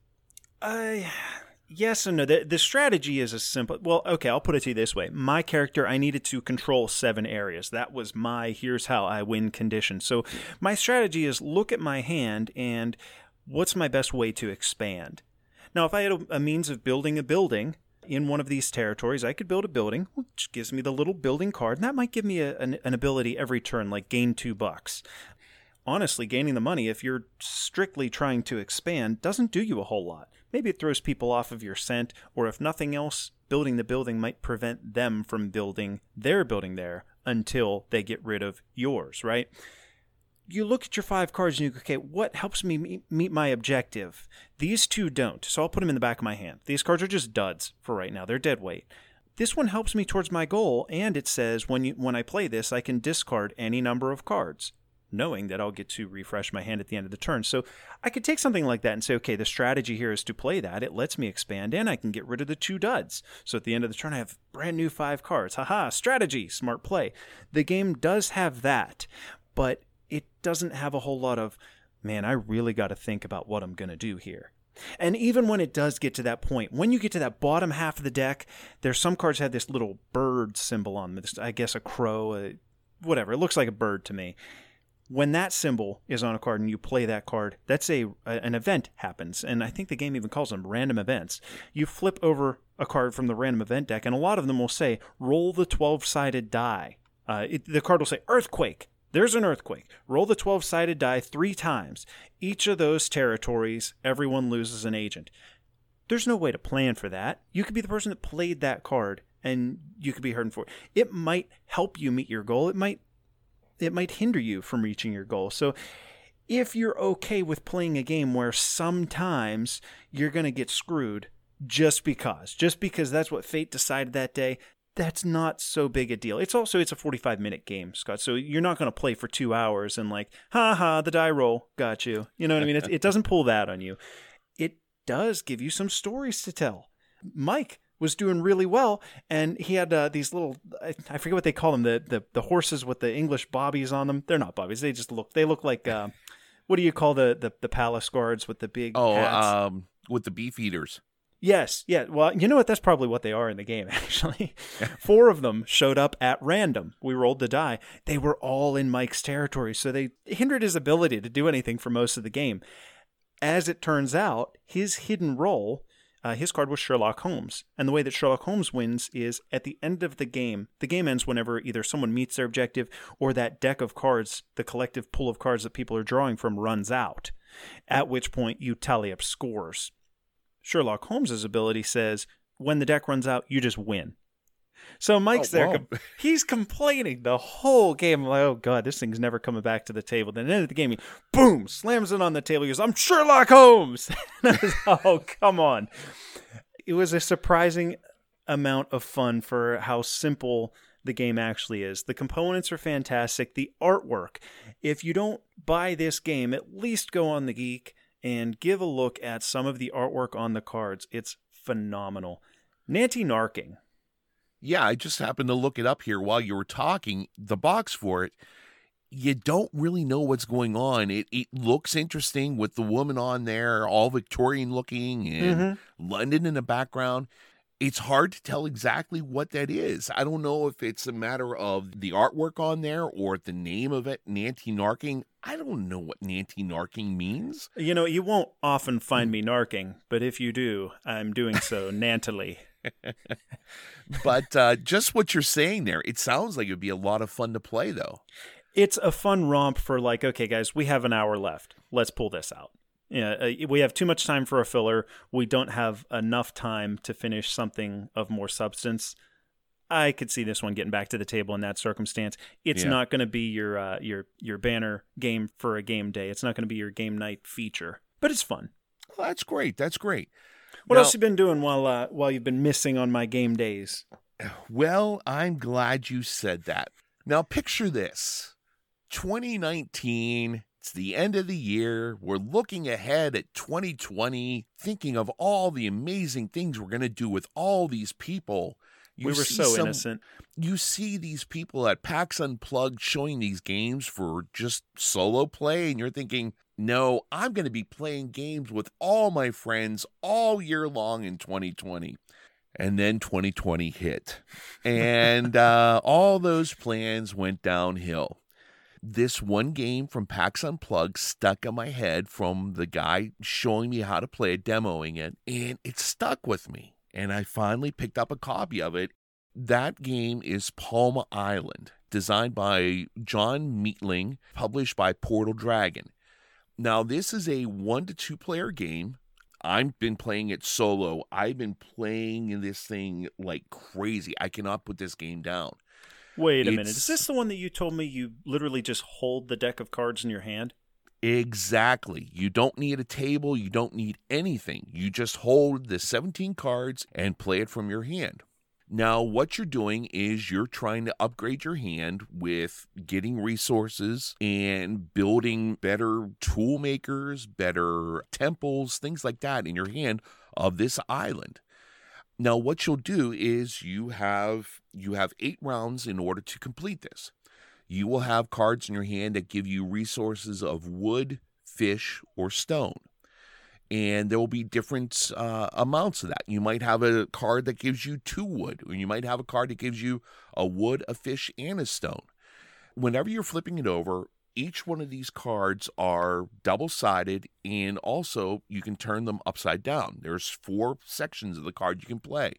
Yes and no. The strategy is a simple... Well, okay, I'll put it to you this way. My character, I needed to control 7 areas. That was my here's how I win condition. So my strategy is look at my hand and what's my best way to expand? Now, if I had a means of building a building in one of these territories, I could build a building, which gives me the little building card, and that might give me an ability every turn, like gain $2. Honestly, gaining the money, if you're strictly trying to expand, doesn't do you a whole lot. Maybe it throws people off of your scent, or if nothing else, building the building might prevent them from building their building there until they get rid of yours, right? You look at your 5 cards and you go, okay, what helps me meet my objective? These 2 don't, so I'll put them in the back of my hand. These cards are just duds for right now. They're dead weight. This one helps me towards my goal, and it says when I play this, I can discard any number of cards, knowing that I'll get to refresh my hand at the end of the turn. So I could take something like that and say, okay, the strategy here is to play that. It lets me expand, and I can get rid of the 2 duds. So at the end of the turn, I have brand new 5 cards. Haha, strategy, smart play. The game does have that, but it doesn't have a whole lot of, man, I really got to think about what I'm going to do here. And even when it does get to that point, when you get to that bottom half of the deck, there's some cards have this little bird symbol on them. I guess a crow, whatever. It looks like a bird to me. When that symbol is on a card and you play that card, that's an event happens. And I think the game even calls them random events. You flip over a card from the random event deck, and a lot of them will say, roll the 12-sided die. The card will say, earthquake. There's an earthquake. Roll the 12-sided die 3 times. Each of those territories, everyone loses an agent. There's no way to plan for that. You could be the person that played that card, and you could be hurting for it. It might help you meet your goal. It might hinder you from reaching your goal. So if you're okay with playing a game where sometimes you're going to get screwed just because that's what fate decided that day, that's not so big a deal. It's a 45-minute game, Scott. So you're not going to play for 2 hours and like, the die roll got you. You know what I mean? It doesn't pull that on you. It does give you some stories to tell. Mike was doing really well, and he had these little, I forget what they call them, the horses with the English bobbies on them. They're not bobbies. They look like, what do you call the palace guards with the big hats?
With the beef eaters.
Yes, yeah. Well, you know what? That's probably what they are in the game, actually. 4 of them showed up at random. We rolled the die. They were all in Mike's territory, so they hindered his ability to do anything for most of the game. As it turns out, his hidden role, his card was Sherlock Holmes. And the way that Sherlock Holmes wins is at the end of the game ends whenever either someone meets their objective or that deck of cards, the collective pool of cards that people are drawing from, runs out, at which point you tally up scores. Sherlock Holmes' ability says, when the deck runs out, you just win. So Mike's he's complaining the whole game. I'm like, oh God, this thing's never coming back to the table. Then at the end of the game, he, boom, slams it on the table. He goes, I'm Sherlock Holmes. And I was, oh, come on. It was a surprising amount of fun for how simple the game actually is. The components are fantastic. The artwork. If you don't buy this game, at least go on The Geek and give a look at some of the artwork on the cards. It's phenomenal. Nanty Narking.
Yeah, I just happened to look it up here while you were talking. The box for it, you don't really know what's going on. It looks interesting with the woman on there, all Victorian looking, and London in the background. It's hard to tell exactly what that is. I don't know if it's a matter of the artwork on there or the name of it, Nanty Narking. I don't know what Nanty Narking means.
You know, you won't often find me narking, but if you do, I'm doing so nantily.
But just what you're saying there, it sounds like it would be a lot of fun to play, though.
It's a fun romp for like, okay, guys, we have an hour left. Let's pull this out. Yeah, we have too much time for a filler. We don't have enough time to finish something of more substance. I could see this one getting back to the table in that circumstance. It's not going to be your banner game for a game day. It's not going to be your game night feature, but it's fun.
Well, that's great. That's great.
What else you been doing while you've been missing on my game days?
Well, I'm glad you said that. Now picture this. 2019, it's the end of the year. We're looking ahead at 2020, thinking of all the amazing things we're going to do with all these people. We
were so innocent.
You see these people at PAX Unplugged showing these games for just solo play, and you're thinking, no, I'm going to be playing games with all my friends all year long in 2020. And then 2020 hit, and all those plans went downhill. This one game from PAX Unplugged stuck in my head from the guy showing me how to play it, demoing it, and it stuck with me. And I finally picked up a copy of it. That game is Palm Island, designed by John Meatling, published by Portal Dragon. Now, this is a 1 to 2 player game. I've been playing it solo. I've been playing this thing like crazy. I cannot put this game down.
Wait a minute. Is this the one that you told me you literally just hold the deck of cards in your hand?
Exactly. You don't need a table. You don't need anything. You just hold the 17 cards and play it from your hand. Now, what you're doing is you're trying to upgrade your hand with getting resources and building better tool makers, better temples, things like that in your hand of this island. Now, what you'll do is you have 8 rounds in order to complete this. You will have cards in your hand that give you resources of wood, fish, or stone. And there will be different amounts of that. You might have a card that gives you 2 wood, or you might have a card that gives you a wood, a fish, and a stone. Whenever you're flipping it over, each one of these cards are double-sided, and also you can turn them upside down. There's 4 sections of the card you can play.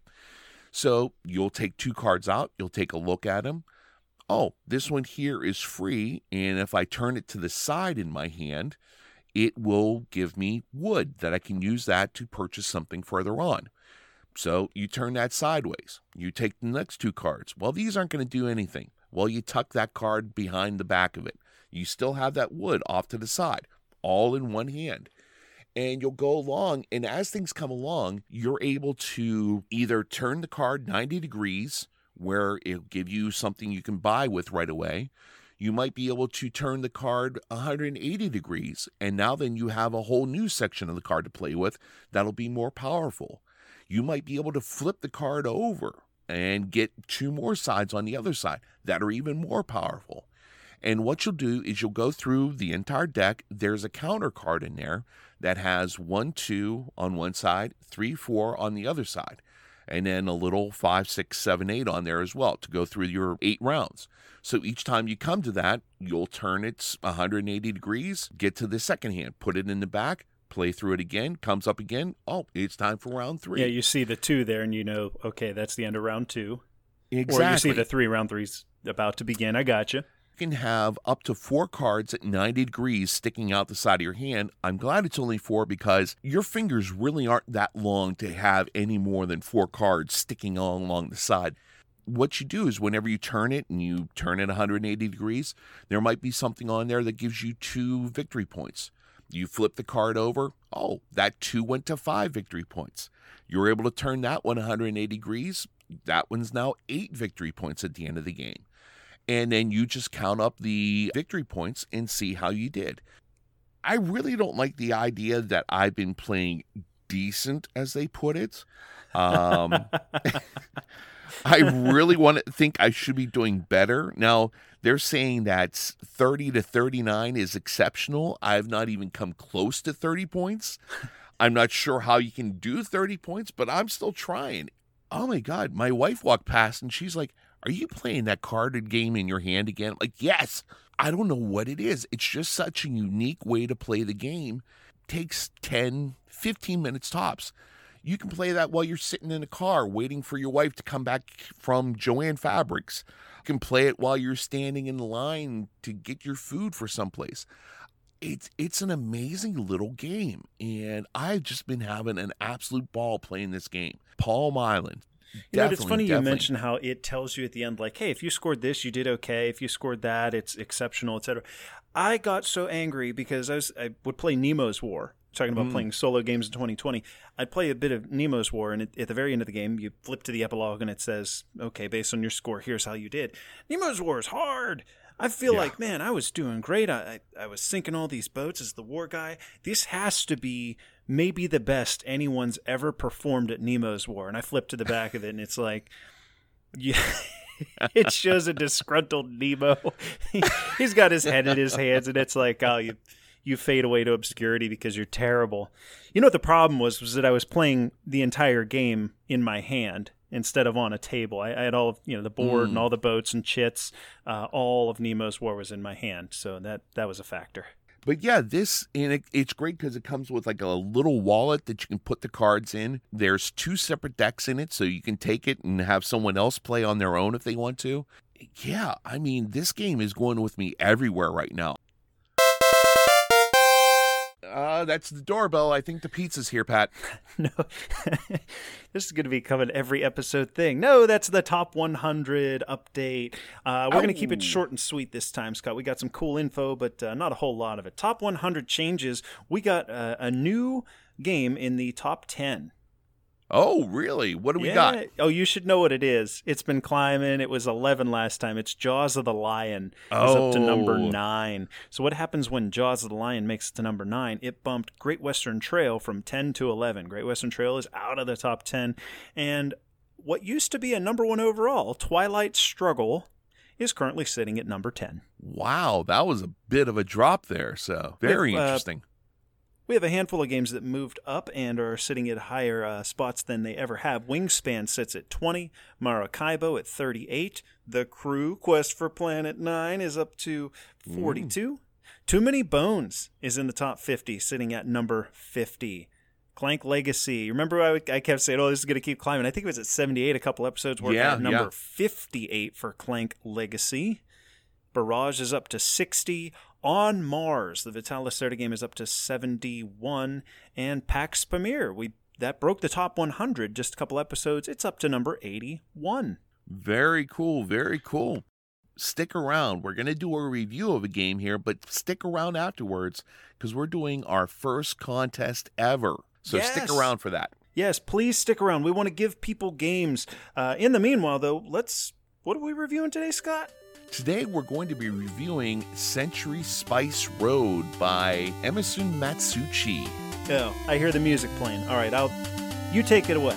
So you'll take 2 cards out, you'll take a look at them. Oh, this one here is free, and if I turn it to the side in my hand, it will give me wood that I can use that to purchase something further on. So you turn that sideways. You take the next 2 cards. Well, these aren't going to do anything. Well, you tuck that card behind the back of it. You still have that wood off to the side, all in one hand. And you'll go along, and as things come along, you're able to either turn the card 90 degrees, where it'll give you something you can buy with right away. You might be able to turn the card 180 degrees, and now then you have a whole new section of the card to play with that'll be more powerful. You might be able to flip the card over and get 2 more sides on the other side that are even more powerful. And what you'll do is you'll go through the entire deck. There's a counter card in there that has 1, 2 on one side, 3, 4 on the other side, and then a little 5, 6, 7, 8 on there as well to go through your 8 rounds. So each time you come to that, you'll turn it 180 degrees, get to the second hand, put it in the back, play through it again, comes up again. Oh, it's time for round 3.
Yeah, you see the 2 there and you know, okay, that's the end of round 2.
Exactly.
Or you see the 3, round 3's about to begin. I gotcha.
You can have up to 4 cards at 90 degrees sticking out the side of your hand. I'm glad it's only 4 because your fingers really aren't that long to have any more than 4 cards sticking all along the side. What you do is whenever you turn it and you turn it 180 degrees, there might be something on there that gives you 2 victory points. You flip the card over. Oh, that 2 went to 5 victory points. You're able to turn that one 180 degrees. that one's now 8 victory points at the end of the game. And then you just count up the victory points and see how you did. I really don't like the idea that I've been playing decent, as they put it. I really want to think I should be doing better. Now, they're saying that 30 to 39 is exceptional. I've not even come close to 30 points. I'm not sure how you can do 30 points, but I'm still trying. Oh my God, my wife walked past and she's like, "Are you playing that carded game in your hand again?" I'm like, yes. I don't know what it is. It's just such a unique way to play the game. It takes 10, 15 minutes tops. You can play that while you're sitting in a car waiting for your wife to come back from Joann Fabrics. You can play it while you're standing in line to get your food for someplace. It's an amazing little game, and I've just been having an absolute ball playing this game. Palm Island.
You know, it's funny you mention how it tells you at the end, like, hey, if you scored this, you did okay. If you scored that, it's exceptional, etc. I got so angry because I would play Nemo's War, talking about playing solo games in 2020. I'd play a bit of Nemo's War, and at the very end of the game, you flip to the epilogue, and it says, okay, based on your score, here's how you did. Nemo's War is hard. I feel like, man, I was doing great. I was sinking all these boats as the war guy. This has to be maybe the best anyone's ever performed at Nemo's War. And I flipped to the back of it, and it's like, yeah, it shows a disgruntled Nemo. He's got his head in his hands, and it's like, oh, you fade away to obscurity because you're terrible. You know what the problem was that I was playing the entire game in my hand instead of on a table. I had all of, the board and all the boats and chits. All of Nemo's War was in my hand, so that was a factor.
But yeah, it's great because it comes with like a little wallet that you can put the cards in. There's 2 separate decks in it, so you can take it and have someone else play on their own if they want to. Yeah, I mean, this game is going with me everywhere right now. That's the doorbell. I think the pizza's here, Pat.
No, this is going to be coming every episode thing. No, that's the top 100 update. We're going to keep it short and sweet this time, Scott. We got some cool info, but not a whole lot of it. Top 100 changes. We got a new game in the top 10.
Oh, really? What do we got?
Oh, you should know what it is. It's been climbing. It was 11 last time. It's Jaws of the Lion. It's up to number 9. So what happens when Jaws of the Lion makes it to number 9? It bumped Great Western Trail from 10 to 11. Great Western Trail is out of the top 10. And what used to be a number 1 overall, Twilight Struggle, is currently sitting at number 10.
Wow, that was a bit of a drop there. So very interesting.
We have a handful of games that moved up and are sitting at higher spots than they ever have. Wingspan sits at 20, Maracaibo at 38. The Crew, Quest for Planet 9, is up to 42. Too Many Bones is in the top 50, sitting at number 50. Clank Legacy. Remember I kept saying, this is going to keep climbing. I think it was at 78 a couple episodes. We're at number 58 for Clank Legacy. Barrage is up to 60. On Mars, the Vital Lacerda game, is up to 71. And Pax Pamir, that broke the top 100 just a couple episodes. It's up to number 81.
Very cool, very cool. Stick around. We're going to do a review of a game here, but stick around afterwards because we're doing our first contest ever. So Stick around for that.
Yes, please stick around. We want to give people games. In the meanwhile, though, what are we reviewing today, Scott?
Today we're going to be reviewing Century Spice Road by Emerson Matsuuchi.
Oh, I hear the music playing. All right, you take it away.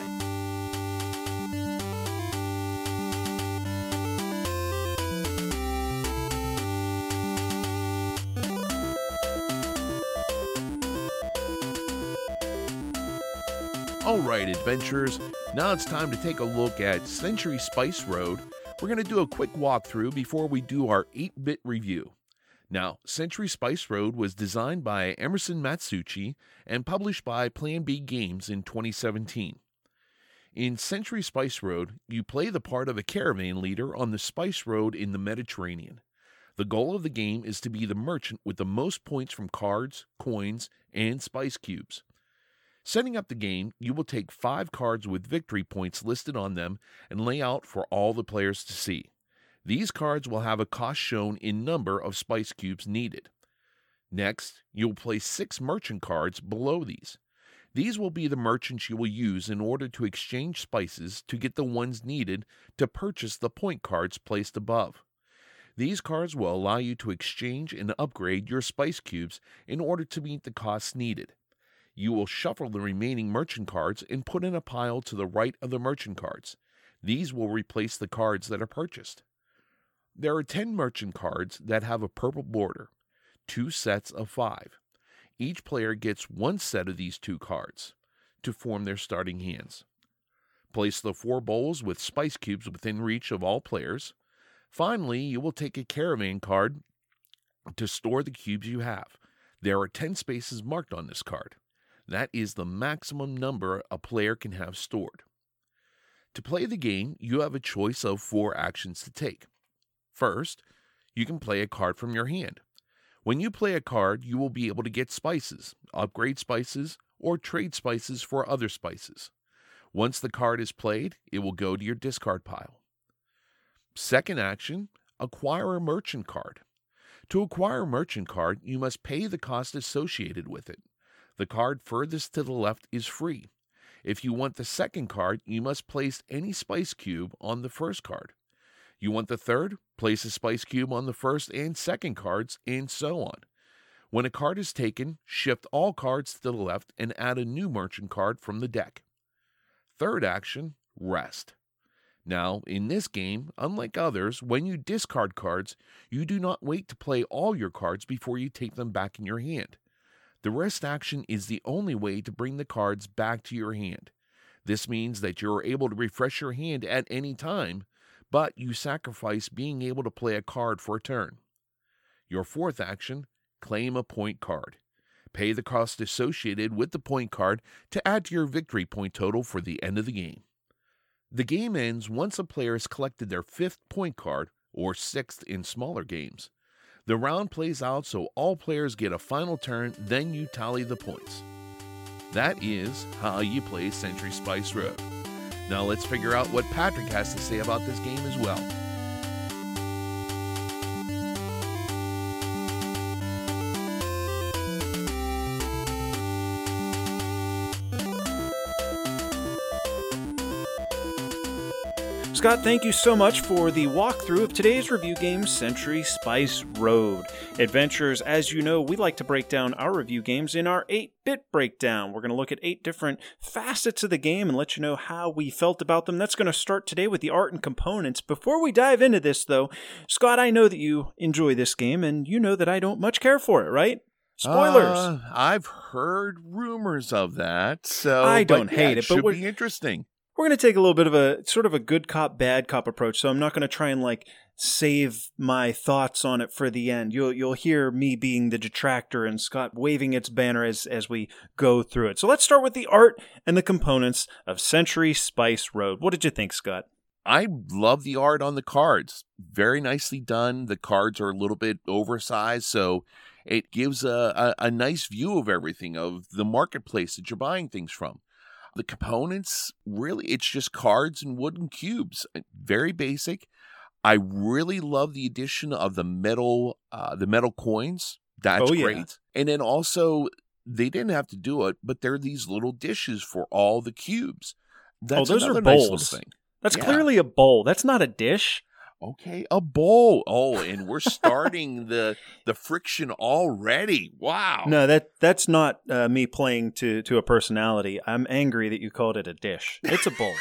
All right, adventurers, now it's time to take a look at Century Spice Road. We're going to do a quick walkthrough before we do our 8-bit review. Now, Century Spice Road was designed by Emerson Matsuuchi and published by Plan B Games in 2017. In Century Spice Road, you play the part of a caravan leader on the Spice Road in the Mediterranean. The goal of the game is to be the merchant with the most points from cards, coins, and spice cubes. Setting up the game, you will take 5 cards with victory points listed on them and lay out for all the players to see. These cards will have a cost shown in number of spice cubes needed. Next, you will place 6 merchant cards below these. These will be the merchants you will use in order to exchange spices to get the ones needed to purchase the point cards placed above. These cards will allow you to exchange and upgrade your spice cubes in order to meet the costs needed. You will shuffle the remaining merchant cards and put in a pile to the right of the merchant cards. These will replace the cards that are purchased. There are 10 merchant cards that have a purple border, 2 sets of 5. Each player gets 1 set of these 2 cards to form their starting hands. Place the 4 bowls with spice cubes within reach of all players. Finally, you will take a caravan card to store the cubes you have. There are 10 spaces marked on this card. That is the maximum number a player can have stored. To play the game, you have a choice of 4 actions to take. First, you can play a card from your hand. When you play a card, you will be able to get spices, upgrade spices, or trade spices for other spices. Once the card is played, it will go to your discard pile. Second action, acquire a merchant card. To acquire a merchant card, you must pay the cost associated with it. The card furthest to the left is free. If you want the second card, you must place any spice cube on the first card. You want the third? Place a spice cube on the first and second cards, and so on. When a card is taken, shift all cards to the left and add a new merchant card from the deck. Third action, rest. Now, in this game, unlike others, when you discard cards, you do not wait to play all your cards before you take them back in your hand. The rest action is the only way to bring the cards back to your hand. This means that you are able to refresh your hand at any time, but you sacrifice being able to play a card for a turn. Your fourth action, claim a point card. Pay the cost associated with the point card to add to your victory point total for the end of the game. The game ends once a player has collected their 5th point card, or 6th in smaller games. The round plays out so all players get a final turn, then you tally the points. That is how you play Century Spice Road. Now let's figure out what Patrick has to say about this game as well.
Scott, thank you so much for the walkthrough of today's review game, Century Spice Road. Adventurers, as you know, we like to break down our review games in our 8-bit breakdown. We're going to look at 8 different facets of the game and let you know how we felt about them. That's going to start today with the art and components. Before we dive into this, though, Scott, I know that you enjoy this game, and you know that I don't much care for it, right? Spoilers!
I've heard rumors of that, so
I don't hate
it
it, but
should be interesting.
We're going to take a little bit of a sort of a good cop, bad cop approach, so I'm not going to try and save my thoughts on it for the end. You'll hear me being the detractor and Scott waving its banner as we go through it. So let's start with the art and the components of Century Spice Road. What did you think, Scott?
I love the art on the cards. Very nicely done. The cards are a little bit oversized, so it gives a nice view of everything, of the marketplace that you're buying things from. The components, really, it's just cards and wooden cubes. Very basic. I really love the addition of the metal coins. That's great. And then also, they didn't have to do it, but there are these little dishes for all the cubes. That's
those are
nice
bowls.
little thing.
That's clearly a bowl. That's not a dish.
Okay, a bowl. Oh, and we're starting the friction already. Wow.
No, that's not me playing to a personality. I'm angry that you called it a dish. It's a bowl.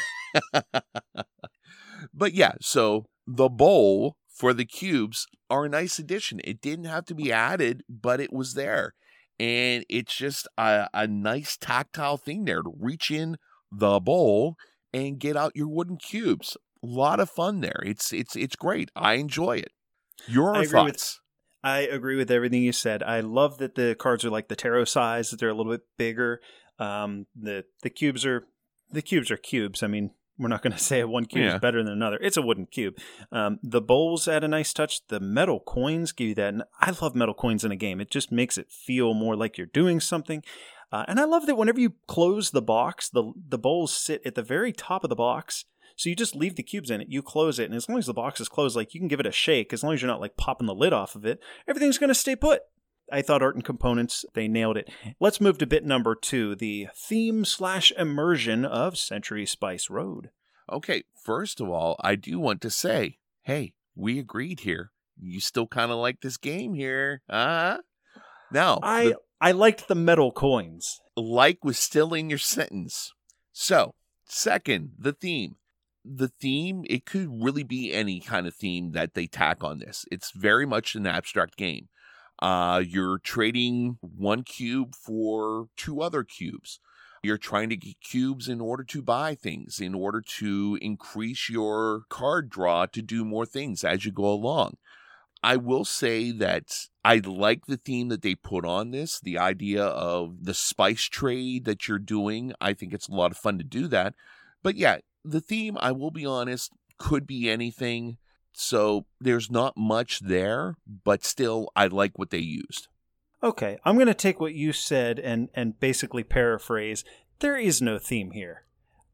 But yeah, so the bowl for the cubes are a nice addition. It didn't have to be added, but it was there. And it's just a nice tactile thing there to reach in the bowl and get out your wooden cubes. A lot of fun there. It's great. I enjoy it. Your thoughts?
I agree with everything you said. I love that the cards are like the tarot size, that they're a little bit bigger. The cubes are cubes. I mean, we're not going to say one cube is better than another. It's a wooden cube. The bowls add a nice touch. The metal coins give you that. And I love metal coins in a game. It just makes it feel more like you're doing something. And I love that whenever you close the box, the bowls sit at the very top of the box. So you just leave the cubes in it, you close it, and as long as the box is closed, you can give it a shake, as long as you're not popping the lid off of it, everything's going to stay put. I thought Art and Components, they nailed it. Let's move to bit number 2, the theme/immersion of Century Spice Road.
Okay, first of all, I do want to say, hey, we agreed here. You still kind of like this game here, huh? Now,
I liked the metal coins.
like was still in your sentence. So, second, the theme. The theme, it could really be any kind of theme that they tack on this. It's very much an abstract game. You're trading one cube for 2 other cubes. You're trying to get cubes in order to buy things, in order to increase your card draw to do more things as you go along. I will say that I like the theme that they put on this, the idea of the spice trade that you're doing. I think it's a lot of fun to do that. But yeah, the theme, I will be honest, could be anything. So there's not much there, but still, I like what they used.
Okay, I'm going to take what you said and basically paraphrase. There is no theme here.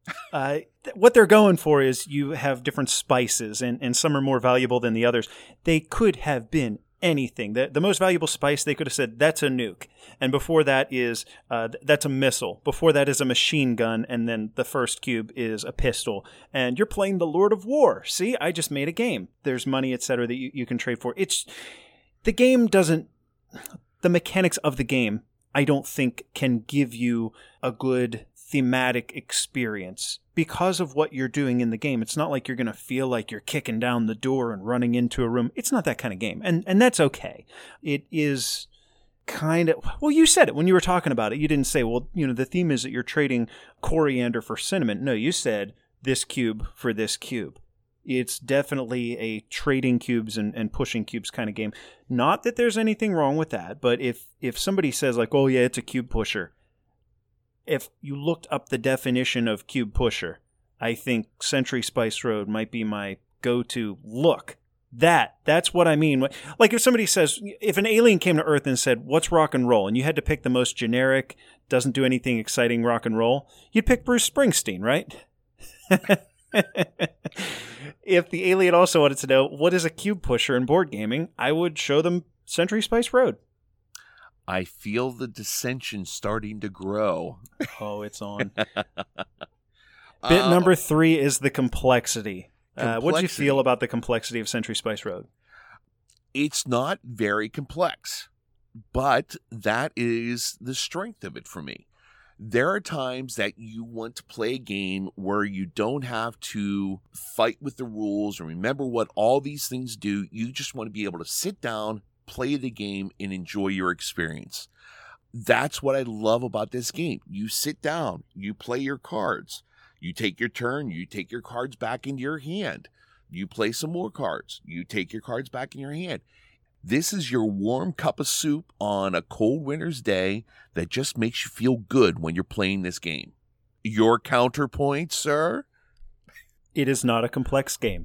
What they're going for is you have different spices, and some are more valuable than the others. They could have been anything. The most valuable spice, they could have said, that's a nuke. And before that is, that's a missile. Before that is a machine gun. And then the first cube is a pistol. And you're playing the Lord of War. See, I just made a game. There's money, etc. that you can trade for. The game doesn't... The mechanics of the game, I don't think, can give you a good thematic experience. Because of what you're doing in the game, it's not like you're going to feel like you're kicking down the door and running into a room. It's not that kind of game. And that's okay. It is kind of... Well, you said it when you were talking about it. You didn't say, well, the theme is that you're trading coriander for cinnamon. No, you said this cube for this cube. It's definitely a trading cubes and pushing cubes kind of game. Not that there's anything wrong with that, but if somebody says like, oh yeah, it's a cube pusher, if you looked up the definition of cube pusher, I think Century Spice Road might be my go-to. Look, that's what I mean. Like if somebody says, if an alien came to Earth and said, what's rock and roll? And you had to pick the most generic, doesn't do anything exciting rock and roll, you'd pick Bruce Springsteen, right? If the alien also wanted to know what is a cube pusher in board gaming, I would show them Century Spice Road.
I feel the dissension starting to grow.
Oh, it's on. Bit number 3 is the complexity. What did you feel about the complexity of Century Spice Road?
It's not very complex, but that is the strength of it for me. There are times that you want to play a game where you don't have to fight with the rules or remember what all these things do. You just want to be able to sit down, play the game, and enjoy your experience. That's what I love about this game. You sit down, you play your cards, you take your turn, you take your cards back into your hand, you play some more cards, you take your cards back in your hand. This is your warm cup of soup on a cold winter's day that just makes you feel good when you're playing this game. Your counterpoint, sir?
It is not a complex game.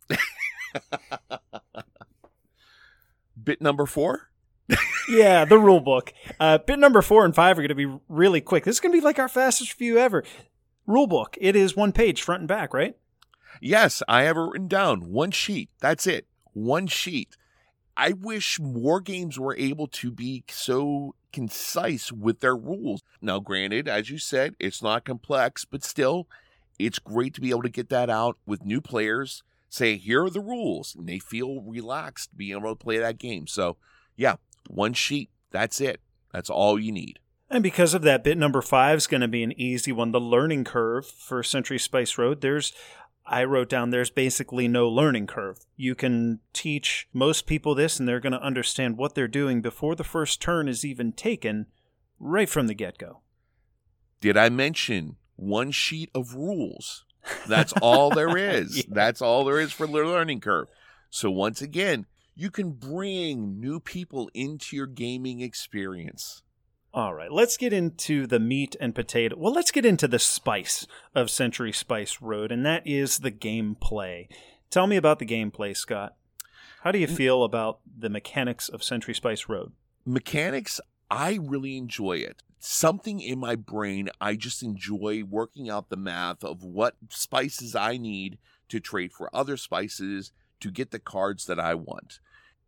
Bit number 4?
Yeah, the rule book. Bit number 4 and 5 are going to be really quick. This is going to be like our fastest review ever. Rule book. It is 1 page, front and back, right?
Yes, I have it written down. 1 sheet. That's it. 1 sheet. I wish more games were able to be so concise with their rules. Now, granted, as you said, it's not complex, but still, it's great to be able to get that out with new players, say, here are the rules, and they feel relaxed being able to play that game. So, yeah, 1 sheet, that's it. That's all you need.
And because of that, bit number 5 is going to be an easy one. The learning curve for Century Spice Road, I wrote down there's basically no learning curve. You can teach most people this and they're going to understand what they're doing before the first turn is even taken right from the get-go.
Did I mention 1 sheet of rules? That's all there is. Yeah. That's all there is for the learning curve. So once again, you can bring new people into your gaming experience.
All right, let's get into the meat and potato. Well, let's get into the spice of Century Spice Road, and that is the gameplay. Tell me about the gameplay, Scott. How do you feel about the mechanics of Century Spice Road?
Mechanics, I really enjoy it. Something in my brain, I just enjoy working out the math of what spices I need to trade for other spices to get the cards that I want.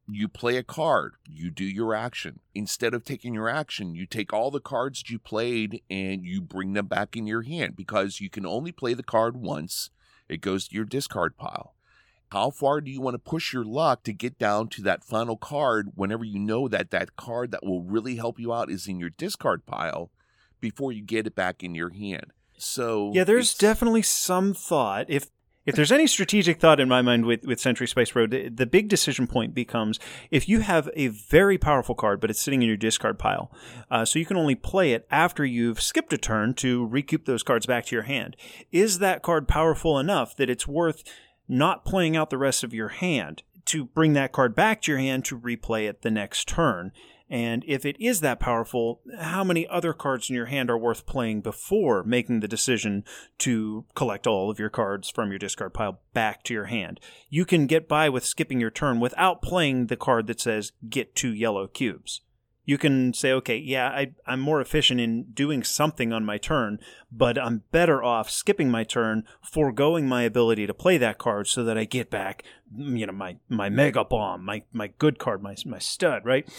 You play a card, you do your action. Instead of taking your action, you take all the cards that you played and you bring them back in your hand because you can only play the card once. It goes to your discard pile. How far do you want to push your luck to get down to that final card whenever you know that that card that will really help you out is in your discard pile before you get it back in your hand? So
yeah, there's definitely some thought. If there's any strategic thought in my mind with Century Spice Road, the big decision point becomes if you have a very powerful card, but it's sitting in your discard pile, so you can only play it after you've skipped a turn to recoup those cards back to your hand. Is that card powerful enough that it's worth not playing out the rest of your hand to bring that card back to your hand to replay it the next turn? And if it is that powerful, how many other cards in your hand are worth playing before making the decision to collect all of your cards from your discard pile back to your hand? You can get by with skipping your turn without playing the card that says get 2 yellow cubes. You can say, okay, yeah, I'm more efficient in doing something on my turn, but I'm better off skipping my turn, foregoing my ability to play that card so that I get back, my Mega Bomb, my good card, my stud, right?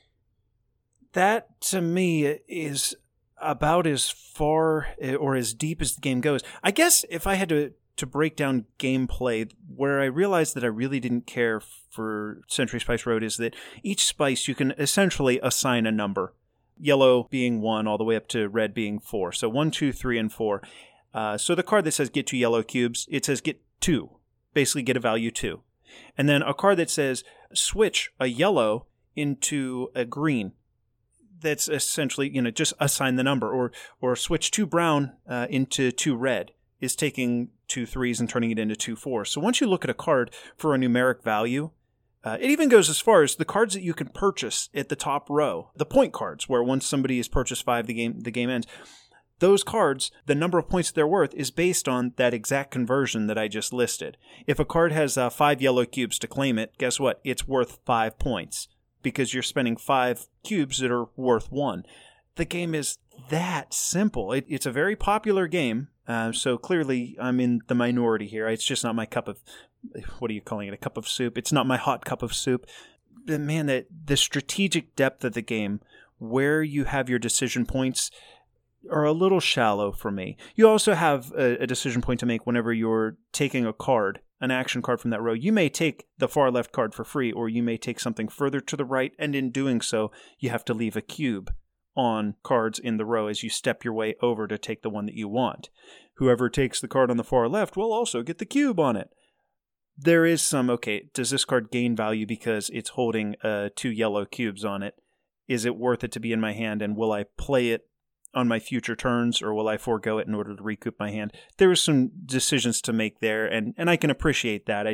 That, to me, is about as far or as deep as the game goes. I guess if I had to break down gameplay, where I realized that I really didn't care for Century Spice Road is that each spice you can essentially assign a number. Yellow being 1 all the way up to red being 4. So 1, 2, 3, and 4. So the card that says get 2 yellow cubes, it says get 2. Basically get a value 2. And then a card that says switch a yellow into a green. That's essentially, just assign the number, or switch 2 brown into 2 red is taking 2 3s and turning it into 2 4s. So once you look at a card for a numeric value, it even goes as far as the cards that you can purchase at the top row, the point cards, where once somebody has purchased 5, the game ends. Those cards, the number of points they're worth is based on that exact conversion that I just listed. If a card has 5 yellow cubes to claim it, guess what? It's worth 5 points. Because you're spending 5 cubes that are worth 1. The game is that simple. It's a very popular game, so clearly I'm in the minority here. It's just not my cup of, what are you calling it, a cup of soup? It's not my hot cup of soup. But man, the strategic depth of the game, where you have your decision points, are a little shallow for me. You also have a decision point to make whenever you're taking a card, an action card from that row. You may take the far left card for free, or you may take something further to the right, and in doing so, you have to leave a cube on cards in the row as you step your way over to take the one that you want. Whoever takes the card on the far left will also get the cube on it. There is some, okay, does this card gain value because it's holding 2 yellow cubes on it? Is it worth it to be in my hand, and will I play it on my future turns, or will I forego it in order to recoup my hand? There are some decisions to make there, and I can appreciate that.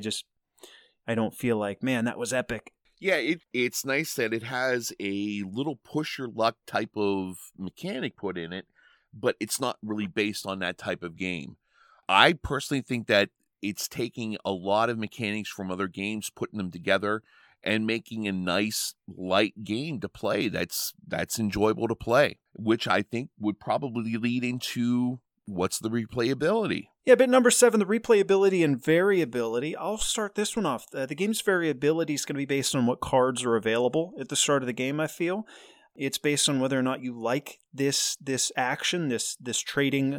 I don't feel like, man, that was epic.
Yeah, it's nice that it has a little push your luck type of mechanic put in it, but it's not really based on that type of game. I personally think that it's taking a lot of mechanics from other games, putting them together, and making a nice, light game to play that's enjoyable to play, which I think would probably lead into what's the replayability.
Yeah, bit number 7, the replayability and variability. I'll start this one off. The game's variability is going to be based on what cards are available at the start of the game, I feel. It's based on whether or not you like this action, this trading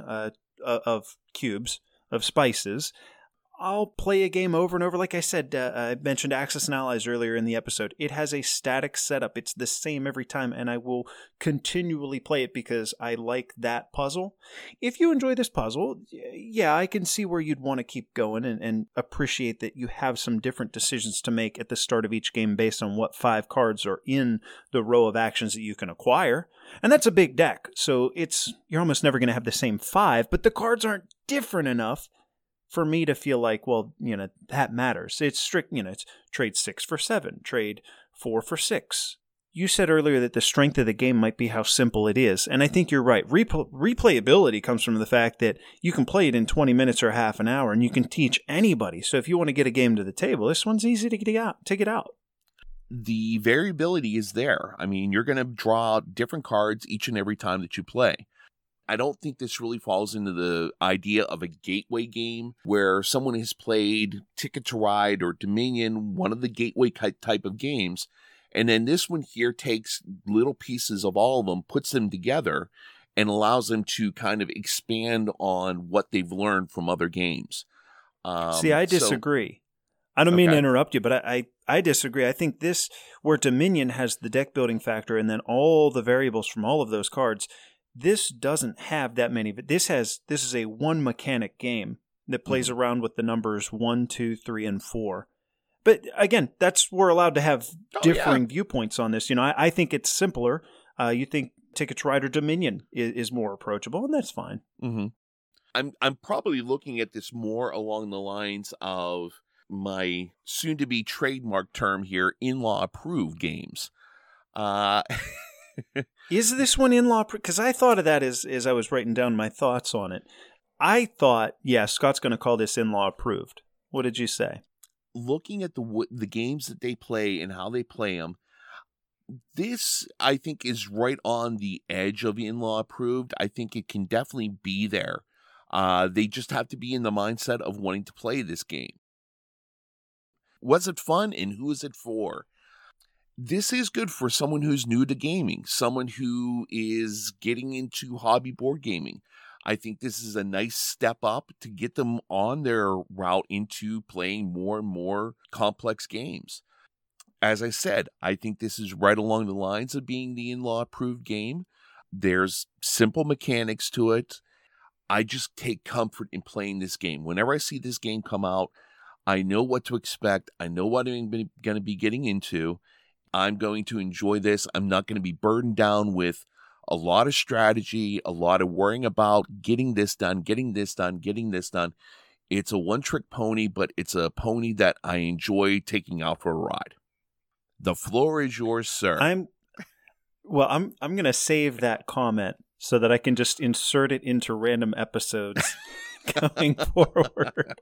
of cubes, of spices. I'll play a game over and over. Like I said, I mentioned Axis and Allies earlier in the episode. It has a static setup. It's the same every time, and I will continually play it because I like that puzzle. If you enjoy this puzzle, yeah, I can see where you'd want to keep going and appreciate that you have some different decisions to make at the start of each game based on what 5 cards are in the row of actions that you can acquire. And that's a big deck, so you're almost never going to have the same 5, but the cards aren't different enough for me to feel like, well, that matters. It's strict, it's trade 6 for 7, trade 4 for 6. You said earlier that the strength of the game might be how simple it is, and I think you're right. Replayability comes from the fact that you can play it in 20 minutes or half an hour, and you can teach anybody. So if you want to get a game to the table, this one's easy to get out.
The variability is there. I mean, you're going to draw different cards each and every time that you play. I don't think this really falls into the idea of a gateway game where someone has played Ticket to Ride or Dominion, one of the gateway type of games. And then this one here takes little pieces of all of them, puts them together, and allows them to kind of expand on what they've learned from other games.
See, I disagree. I don't mean to interrupt you, but I disagree. I think this, where Dominion has the deck building factor and then all the variables from all of those cards, this doesn't have that many. But this is a one mechanic game that plays around with the numbers 1, 2, 3, and 4. But again, we're allowed to have differing viewpoints on this. I think it's simpler. You think Ticket to Ride or Dominion is more approachable, and that's fine.
Mm-hmm. I'm probably looking at this more along the lines of my soon-to-be trademark term here, in-law approved games.
Is this one in-law approved? Because I thought of that as I was writing down my thoughts on it. I thought, Scott's going to call this in-law approved. What did you say?
Looking at the games that they play and how they play them, this, I think, is right on the edge of in-law approved. I think it can definitely be there. They just have to be in the mindset of wanting to play this game. Was it fun, and who is it for? This is good for someone who's new to gaming, someone who is getting into hobby board gaming. I think this is a nice step up to get them on their route into playing more and more complex games. As I said, I think this is right along the lines of being the in-law approved game. There's simple mechanics to it. I just take comfort in playing this game. Whenever I see this game come out, I know what to expect. I know what I'm going to be getting into. I'm going to enjoy this. I'm not going to be burdened down with a lot of strategy, a lot of worrying about getting this done, getting this done, getting this done. It's a one-trick pony, but it's a pony that I enjoy taking out for a ride. The floor is yours, sir.
I'm going to save that comment so that I can just insert it into random episodes going forward.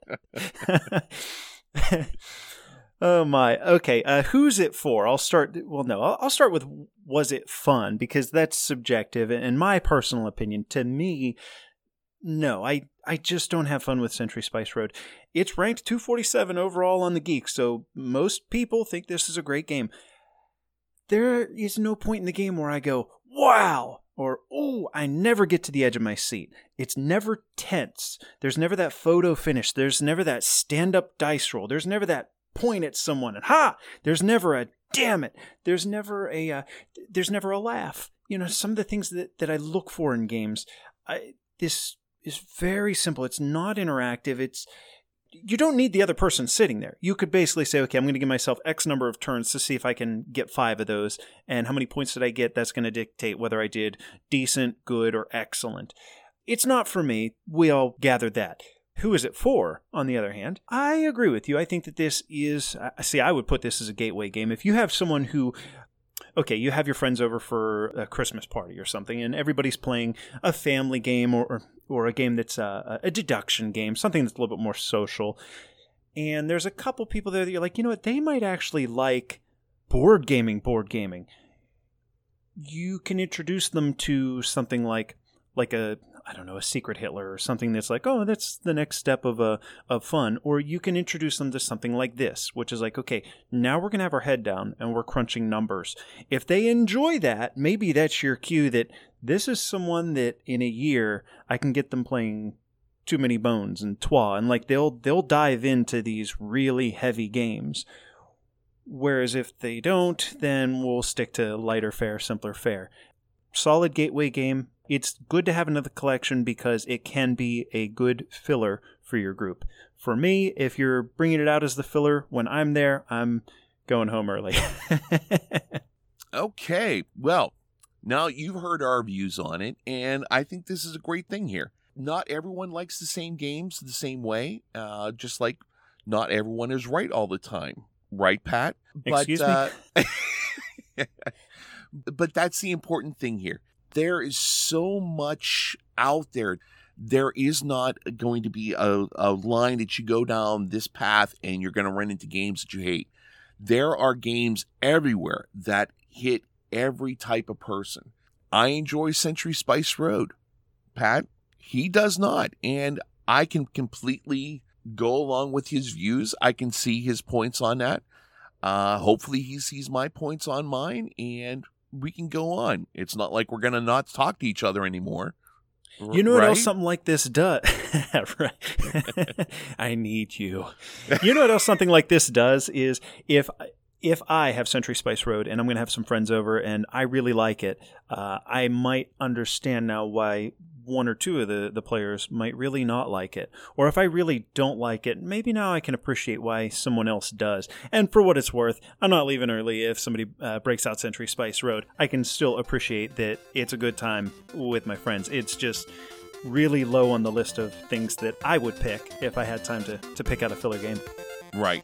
Oh my. Okay. Who's it for? I'll start with, was it fun? Because that's subjective. And my personal opinion, to me, no, I just don't have fun with Century Spice Road. It's ranked 247 overall on the Geek, so most people think this is a great game. There is no point in the game where I go, wow, or, oh, I never get to the edge of my seat. It's never tense. There's never that photo finish. There's never that stand-up dice roll. There's never that point at someone and ha! There's never a damn it. There's never a laugh. Some of the things that I look for in games, this is very simple. It's not interactive. You don't need the other person sitting there. You could basically say, okay, I'm going to give myself X number of turns to see if I can get 5 of those. And how many points did I get? That's going to dictate whether I did decent, good, or excellent. It's not for me. We all gathered that. Who is it for, on the other hand? I agree with you. I think that this is... I would put this as a gateway game. If you have someone who... Okay, you have your friends over for a Christmas party or something, and everybody's playing a family game or a game that's a deduction game, something that's a little bit more social. And there's a couple people there that you're like, you know what, they might actually like board gaming. You can introduce them to something like a Secret Hitler or something that's like, oh, that's the next step of fun. Or you can introduce them to something like this, which is like, okay, now we're going to have our head down and we're crunching numbers. If they enjoy that, maybe that's your cue that this is someone that in a year I can get them playing Too Many Bones and Twa, and like they'll dive into these really heavy games. Whereas if they don't, then we'll stick to lighter fare, simpler fare. Solid gateway game. It's good to have another collection because it can be a good filler for your group. For me, if you're bringing it out as the filler, when I'm there, I'm going home early.
Okay, well, now you've heard our views on it, and I think this is a great thing here. Not everyone likes the same games the same way, just like not everyone is right all the time. Right, Pat?
Excuse me?
But that's the important thing here. There is so much out there. There is not going to be a line that you go down this path and you're going to run into games that you hate. There are games everywhere that hit every type of person. I enjoy Century Spice Road. Pat, he does not. And I can completely go along with his views. I can see his points on that. Hopefully he sees my points on mine, and we can go on. It's not like we're going to not talk to each other anymore.
You know what
right?
else something like this does? Right. I need you. You know what else something like this does is if I have Century Spice Road and I'm going to have some friends over and I really like it, I might understand now why one or two of the players might really not like it. Or if I really don't like it, maybe now I can appreciate why someone else does. And for what it's worth, I'm not leaving early if somebody breaks out Century Spice Road. I can still appreciate that it's a good time with my friends. It's just really low on the list of things that I would pick if I had time to pick out a filler game.
Right.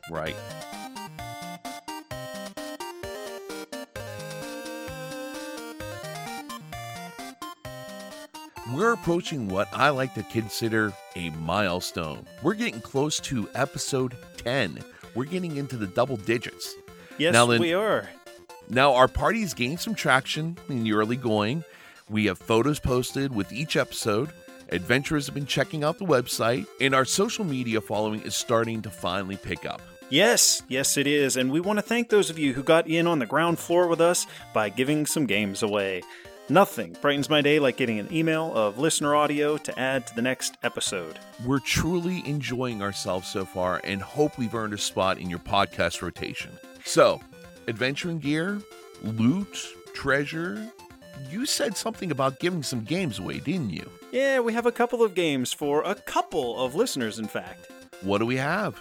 We're approaching what I like to consider a milestone. We're getting close to episode 10. We're getting into the double digits.
Yes, we are.
Now, our party's gained some traction in the early going. We have photos posted with each episode. Adventurers have been checking out the website, and our social media following is starting to finally pick up.
Yes, it is. And we want to thank those of you who got in on the ground floor with us by giving some games away. Nothing brightens my day like getting an email of listener audio to add to the next episode.
We're truly enjoying ourselves so far and hope we've earned a spot in your podcast rotation. So, adventuring gear, loot, treasure. You said something about giving some games away, didn't you?
Yeah, we have a couple of games for a couple of listeners, in fact.
What do we have?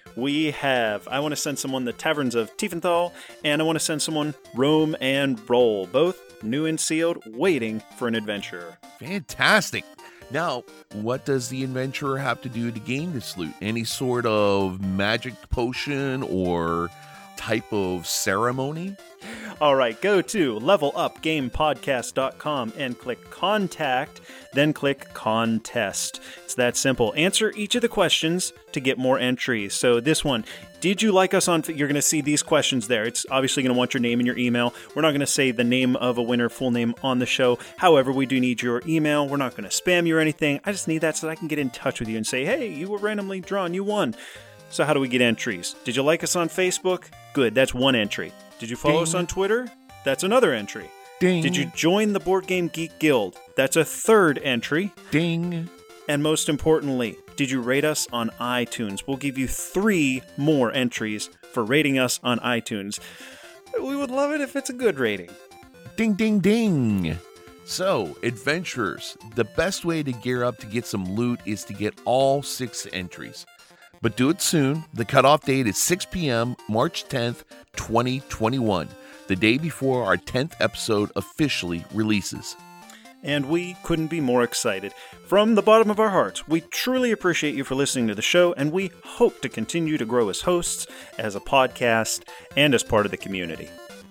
I want to send someone the Taverns of Tiefenthal, and I want to send someone Roam and Roll, both new and sealed, waiting for an adventurer.
Fantastic. Now, what does the adventurer have to do to gain this loot? Any sort of magic potion or type of ceremony?
All right, go to levelupgamepodcast.com and click Contact, then click Contest. It's that simple. Answer each of the questions to get more entries. So this one, did you like us on... You're going to see these questions there. It's obviously going to want your name and your email. We're not going to say the name of a winner, full name on the show. However, we do need your email. We're not going to spam you or anything. I just need that so that I can get in touch with you and say, hey, you were randomly drawn. You won. So how do we get entries? Did you like us on Facebook? Good, that's one entry. Did you follow us on Twitter? That's another entry.
Ding.
Did you join the Board Game Geek Guild? That's a third entry.
Ding.
And most importantly, did you rate us on iTunes? We'll give you 3 more entries for rating us on iTunes. We would love it if it's a good rating.
Ding, ding, ding. So, adventurers, the best way to gear up to get some loot is to get all 6 entries. But do it soon. The cutoff date is 6 p.m., March 10th, 2021, the day before our 10th episode officially releases.
And we couldn't be more excited. From the bottom of our hearts, we truly appreciate you for listening to the show, and we hope to continue to grow as hosts, as a podcast, and as part of the community.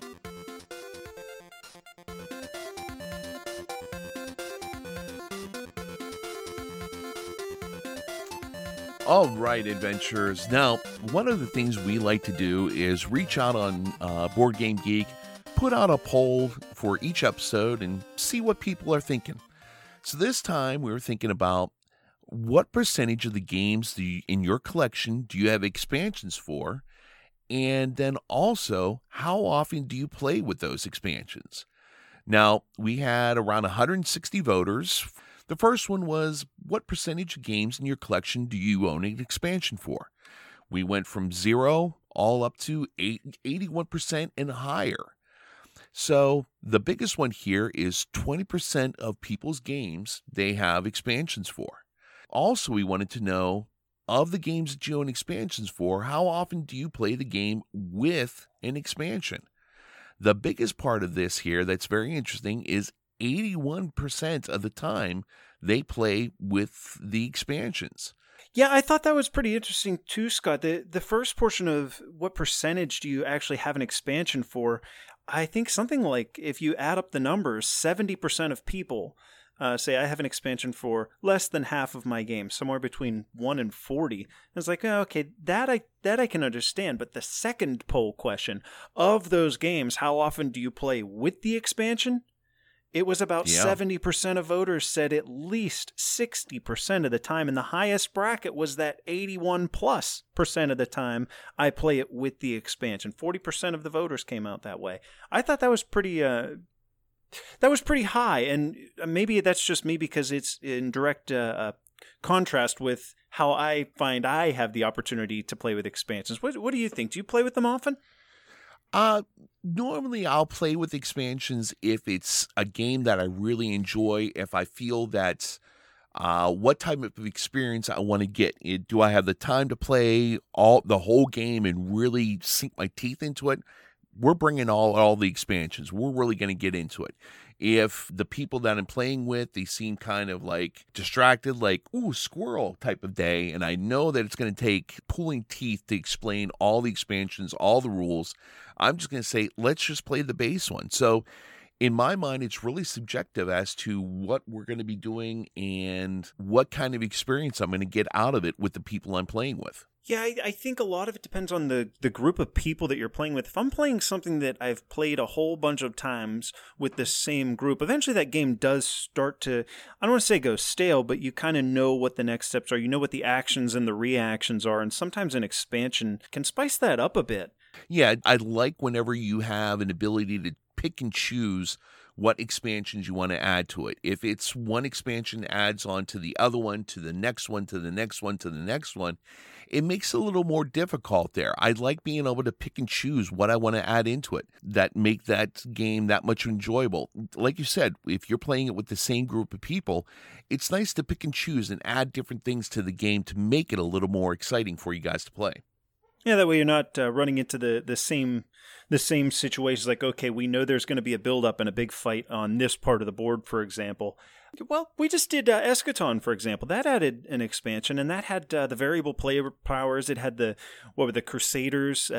All right, adventurers. Now, one of the things we like to do is reach out on Board Game Geek, put out a poll for each episode, and see what people are thinking. So this time, we were thinking about what percentage of the games in your collection do you have expansions for? And then also, how often do you play with those expansions? Now, we had around 160 voters. The first one was, what percentage of games in your collection do you own an expansion for? We went from 0 all up to 81% and higher. So the biggest one here is 20% of people's games they have expansions for. Also, we wanted to know, of the games that you own expansions for, how often do you play the game with an expansion? The biggest part of this here that's very interesting is 81% of the time they play with the expansions.
Yeah, I thought that was pretty interesting too, Scott. The first portion of what percentage do you actually have an expansion for, I think something like, if you add up the numbers, 70% of people say I have an expansion for less than half of my games, somewhere between 1 and 40. And it's like, oh, okay, that I can understand. But the second poll question, of those games, how often do you play with the expansion? It was about
Yeah.
70% of voters said at least 60% of the time, and the highest bracket was that 81+% of the time I play it with the expansion. 40% of the voters came out that way. I thought that was pretty high, and maybe that's just me because it's in direct contrast with how I find I have the opportunity to play with expansions. What do you think? Do you play with them often?
Normally I'll play with expansions if it's a game that I really enjoy, if I feel that what type of experience I want to get. Do I have the time to play the whole game and really sink my teeth into it? We're bringing all the expansions. We're really going to get into it. If the people that I'm playing with, they seem kind of like distracted, like, ooh, squirrel type of day, and I know that it's going to take pulling teeth to explain all the expansions, all the rules, I'm just going to say, let's just play the base one. So in my mind, it's really subjective as to what we're going to be doing and what kind of experience I'm going to get out of it with the people I'm playing with.
Yeah, I think a lot of it depends on the group of people that you're playing with. If I'm playing something that I've played a whole bunch of times with the same group, eventually that game does start to, I don't want to say go stale, but you kind of know what the next steps are. You know what the actions and the reactions are, and sometimes an expansion can spice that up a bit.
Yeah, I like whenever you have an ability to pick and choose what expansions you want to add to it. If it's one expansion adds on to the other one, to the next one, to the next one, to the next one, it makes it a little more difficult there. I like being able to pick and choose what I want to add into it that make that game that much enjoyable. Like you said, if you're playing it with the same group of people, it's nice to pick and choose and add different things to the game to make it a little more exciting for you guys to play.
Yeah, that way you're not running into the same situations. Like, okay, we know there's going to be a build-up and a big fight on this part of the board, for example. Well, we just did Eschaton, for example. That added an expansion, and that had the variable player powers. It had the Crusaders.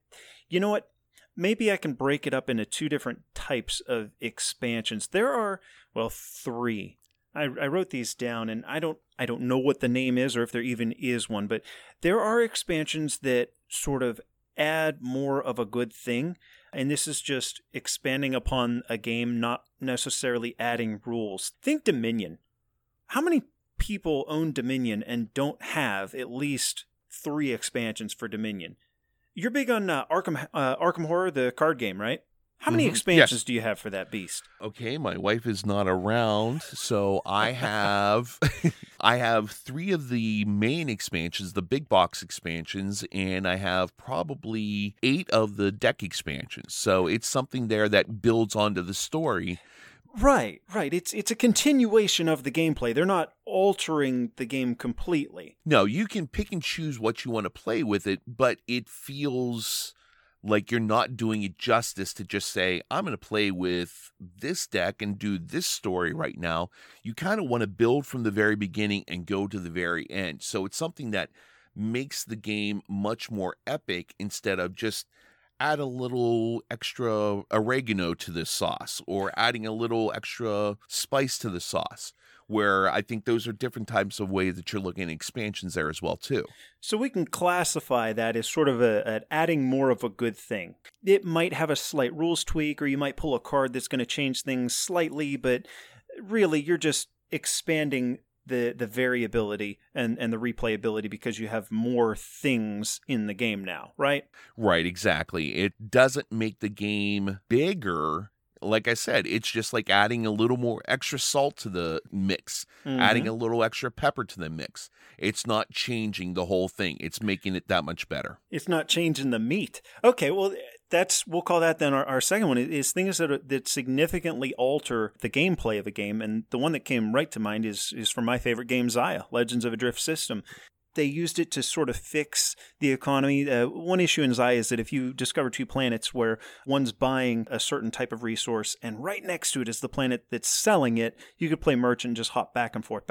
You know what? Maybe I can break it up into two different types of expansions. There are, well, three. I wrote these down, and I don't know what the name is or if there even is one, but there are expansions that sort of add more of a good thing, and this is just expanding upon a game, not necessarily adding rules. Think Dominion. How many people own Dominion and don't have at least 3 expansions for Dominion? You're big on Arkham Horror, the card game, right? How many expansions do you have for that beast?
Okay, my wife is not around, so I have I have 3 of the main expansions, the big box expansions, and I have probably 8 of the deck expansions. So it's something there that builds onto the story.
Right. It's a continuation of the gameplay. They're not altering the game completely.
No, you can pick and choose what you want to play with it, but it feels like you're not doing it justice to just say, I'm going to play with this deck and do this story right now. You kind of want to build from the very beginning and go to the very end. So it's something that makes the game much more epic instead of just add a little extra oregano to this sauce or adding a little extra spice to the sauce, where I think those are different types of ways that you're looking at expansions there as well, too.
So we can classify that as sort of an adding more of a good thing. It might have a slight rules tweak, or you might pull a card that's going to change things slightly, but really you're just expanding the variability and the replayability because you have more things in the game now, right?
Right, exactly. It doesn't make the game bigger. Like I said, it's just like adding a little more extra salt to the mix, adding a little extra pepper to the mix. It's not changing the whole thing. It's making it that much better.
It's not changing the meat. Okay, well, we'll call that then our second one is things that significantly alter the gameplay of a game. And the one that came right to mind is from my favorite game, Xia, Legends of a Drift System. They used it to sort of fix the economy. One issue in Xia is that if you discover 2 planets where one's buying a certain type of resource and right next to it is the planet that's selling it, you could play merchant and just hop back and forth,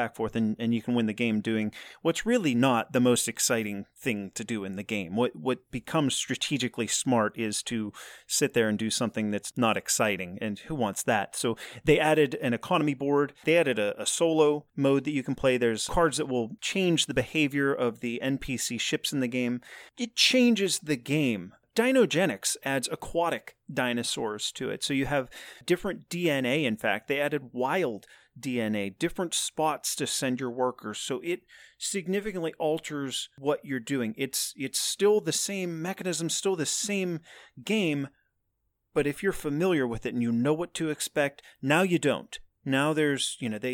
and you can win the game doing what's really not the most exciting thing to do in the game. What becomes strategically smart is to sit there and do something that's not exciting, and who wants that? So they added an economy board. They added a solo mode that you can play. There's cards that will change the behavior of the NPC ships in the game. It changes the game Dinogenics adds aquatic dinosaurs to it. So you have different DNA, in fact. They added wild DNA, different spots to send your workers. So it significantly alters what you're doing. It's still the same mechanism, still the same game, but if you're familiar with it and you know what to expect, now you don't. Now there's,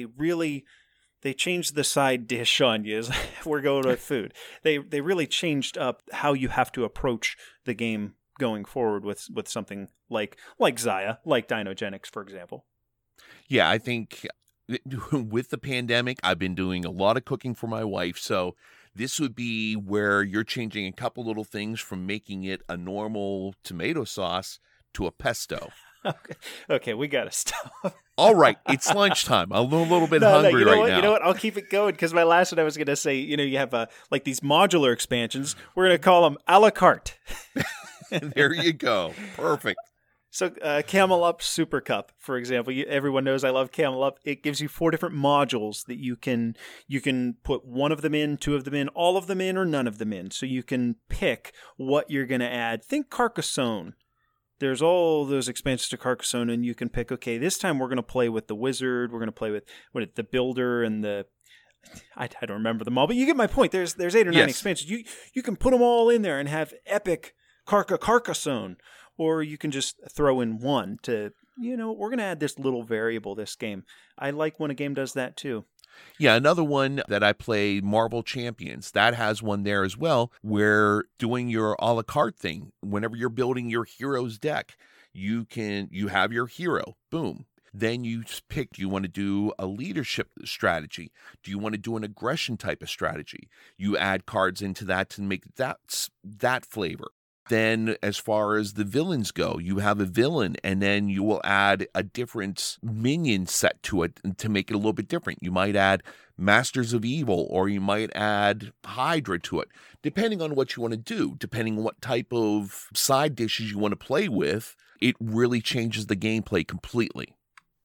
they changed the side dish on you as we're going with food. They really changed up how you have to approach the game going forward with something like Xayah, like Dinogenics, for example.
Yeah, I think with the pandemic, I've been doing a lot of cooking for my wife, so this would be where you're changing a couple little things from making it a normal tomato sauce to a pesto.
Okay, we got to stop.
All right, it's lunchtime. I'm a little bit hungry right now.
You know what? I'll keep it going because my last one I was going to say, you have like these modular expansions. We're going to call them a la carte.
There you go. Perfect.
So Camel Up Super Cup, for example, everyone knows I love Camel Up. It gives you 4 different modules that you can put one of them in, 2 of them in, all of them in, or none of them in. So you can pick what you're going to add. Think Carcassonne. There's all those expansions to Carcassonne, and you can pick, okay, this time we're going to play with the wizard, we're going to play with the builder and the... I don't remember them all, but you get my point. There's 8 or 9 expansions. You can put them all in there and have epic Carcassonne, or you can just throw in one to, we're going to add this little variable this game. I like when a game does that too.
Yeah, another one that I play, Marvel Champions, that has one there as well, where doing your a la carte thing, whenever you're building your hero's deck, you have your hero, boom. Then you pick, do you want to do a leadership strategy? Do you want to do an aggression type of strategy? You add cards into that to make that flavor. Then as far as the villains go, you have a villain, and then you will add a different minion set to it to make it a little bit different. You might add Masters of Evil, or you might add Hydra to it, depending on what you want to do, depending on what type of side dishes you want to play with. It really changes the gameplay completely.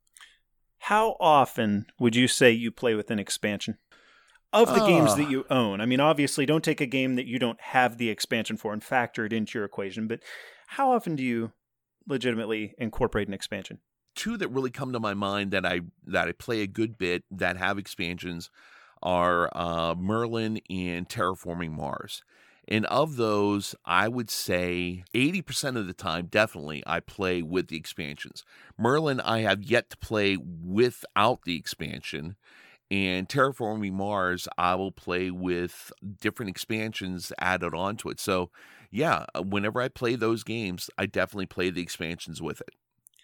How often would you say you play with an expansion? Of the games that you own. I mean, obviously, don't take a game that you don't have the expansion for and factor it into your equation, but how often do you legitimately incorporate an expansion?
2 that really come to my mind that I play a good bit that have expansions are Merlin and Terraforming Mars. And of those, I would say 80% of the time, definitely, I play with the expansions. Merlin, I have yet to play without the expansion. And Terraforming Mars, I will play with different expansions added onto it. So, yeah, whenever I play those games, I definitely play the expansions with it.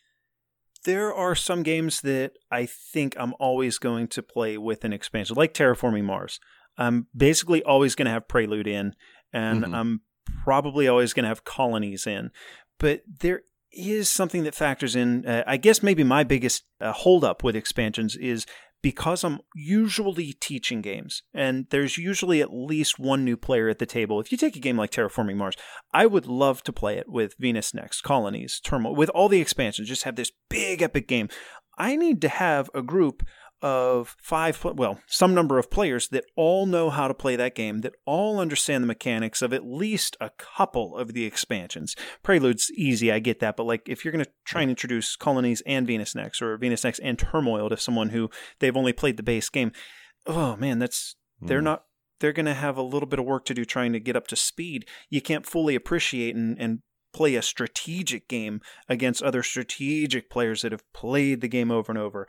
There are some games that I think I'm always going to play with an expansion, like Terraforming Mars. I'm basically always going to have Prelude in, and I'm probably always going to have Colonies in. But there is something that factors in. I guess maybe my biggest holdup with expansions is because I'm usually teaching games, and there's usually at least one new player at the table. If you take a game like Terraforming Mars, I would love to play it with Venus Next, Colonies, Turmoil, with all the expansions, just have this big epic game. I need to have a group of 5, some number of players that all know how to play that game, that all understand the mechanics of at least a couple of the expansions. Prelude's easy, I get that, but like if you're going to try and introduce Colonies and Venus Next, or Venus Next and Turmoil to someone who they've only played the base game, oh man, they're going to have a little bit of work to do trying to get up to speed. You can't fully appreciate and play a strategic game against other strategic players that have played the game over and over.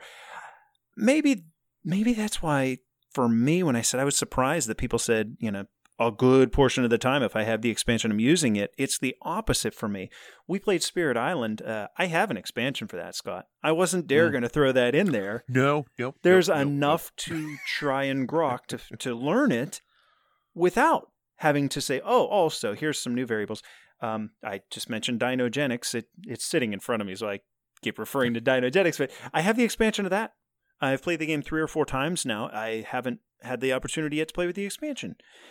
Maybe that's why, for me, when I said I was surprised that people said, a good portion of the time, if I have the expansion, I'm using it. It's the opposite for me. We played Spirit Island. I have an expansion for that, Scott. I wasn't going to throw that in there.
No.
There's enough to try and grok to learn it without having to say, oh, also, here's some new variables. I just mentioned Dinogenics. It's sitting in front of me, so I keep referring to Dinogenics, but I have the expansion of that. I've played the game 3 or 4 times now. I haven't had the opportunity yet to play with the expansion.